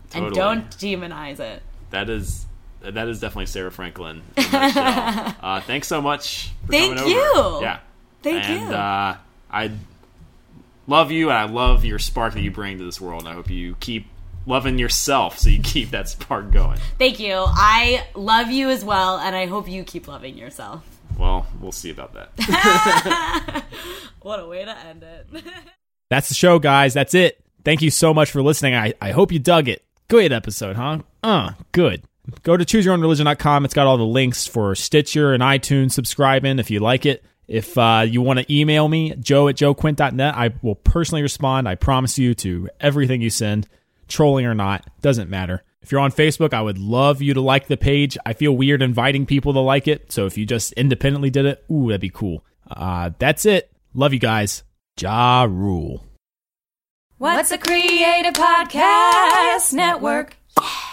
Speaker 2: Totally.
Speaker 3: And don't demonize it.
Speaker 2: That is definitely Sarah Franklin in a nutshell. Thanks so much for coming over.
Speaker 3: Thank you.
Speaker 2: Yeah.
Speaker 3: Thank you.
Speaker 2: I love you, and I love your spark that you bring to this world. I hope you keep loving yourself so you keep that spark going.
Speaker 3: Thank you. I love you as well, and I hope you keep loving yourself.
Speaker 2: Well, we'll see about that.
Speaker 3: What a way to end it.
Speaker 2: That's the show, guys. That's it. Thank you so much for listening. I hope you dug it. Good episode, huh? Good. Go to chooseyourownreligion.com. It's got all the links for Stitcher and iTunes subscribing if you like it. If you want to email me, joe@joequint.net, I will personally respond. I promise you to everything you send, trolling or not, doesn't matter. If you're on Facebook, I would love you to like the page. I feel weird inviting people to like it, so if you just independently did it, ooh, that'd be cool. That's it. Love you guys. Ja Rule.
Speaker 1: What's a Creative Podcast Network? Yeah.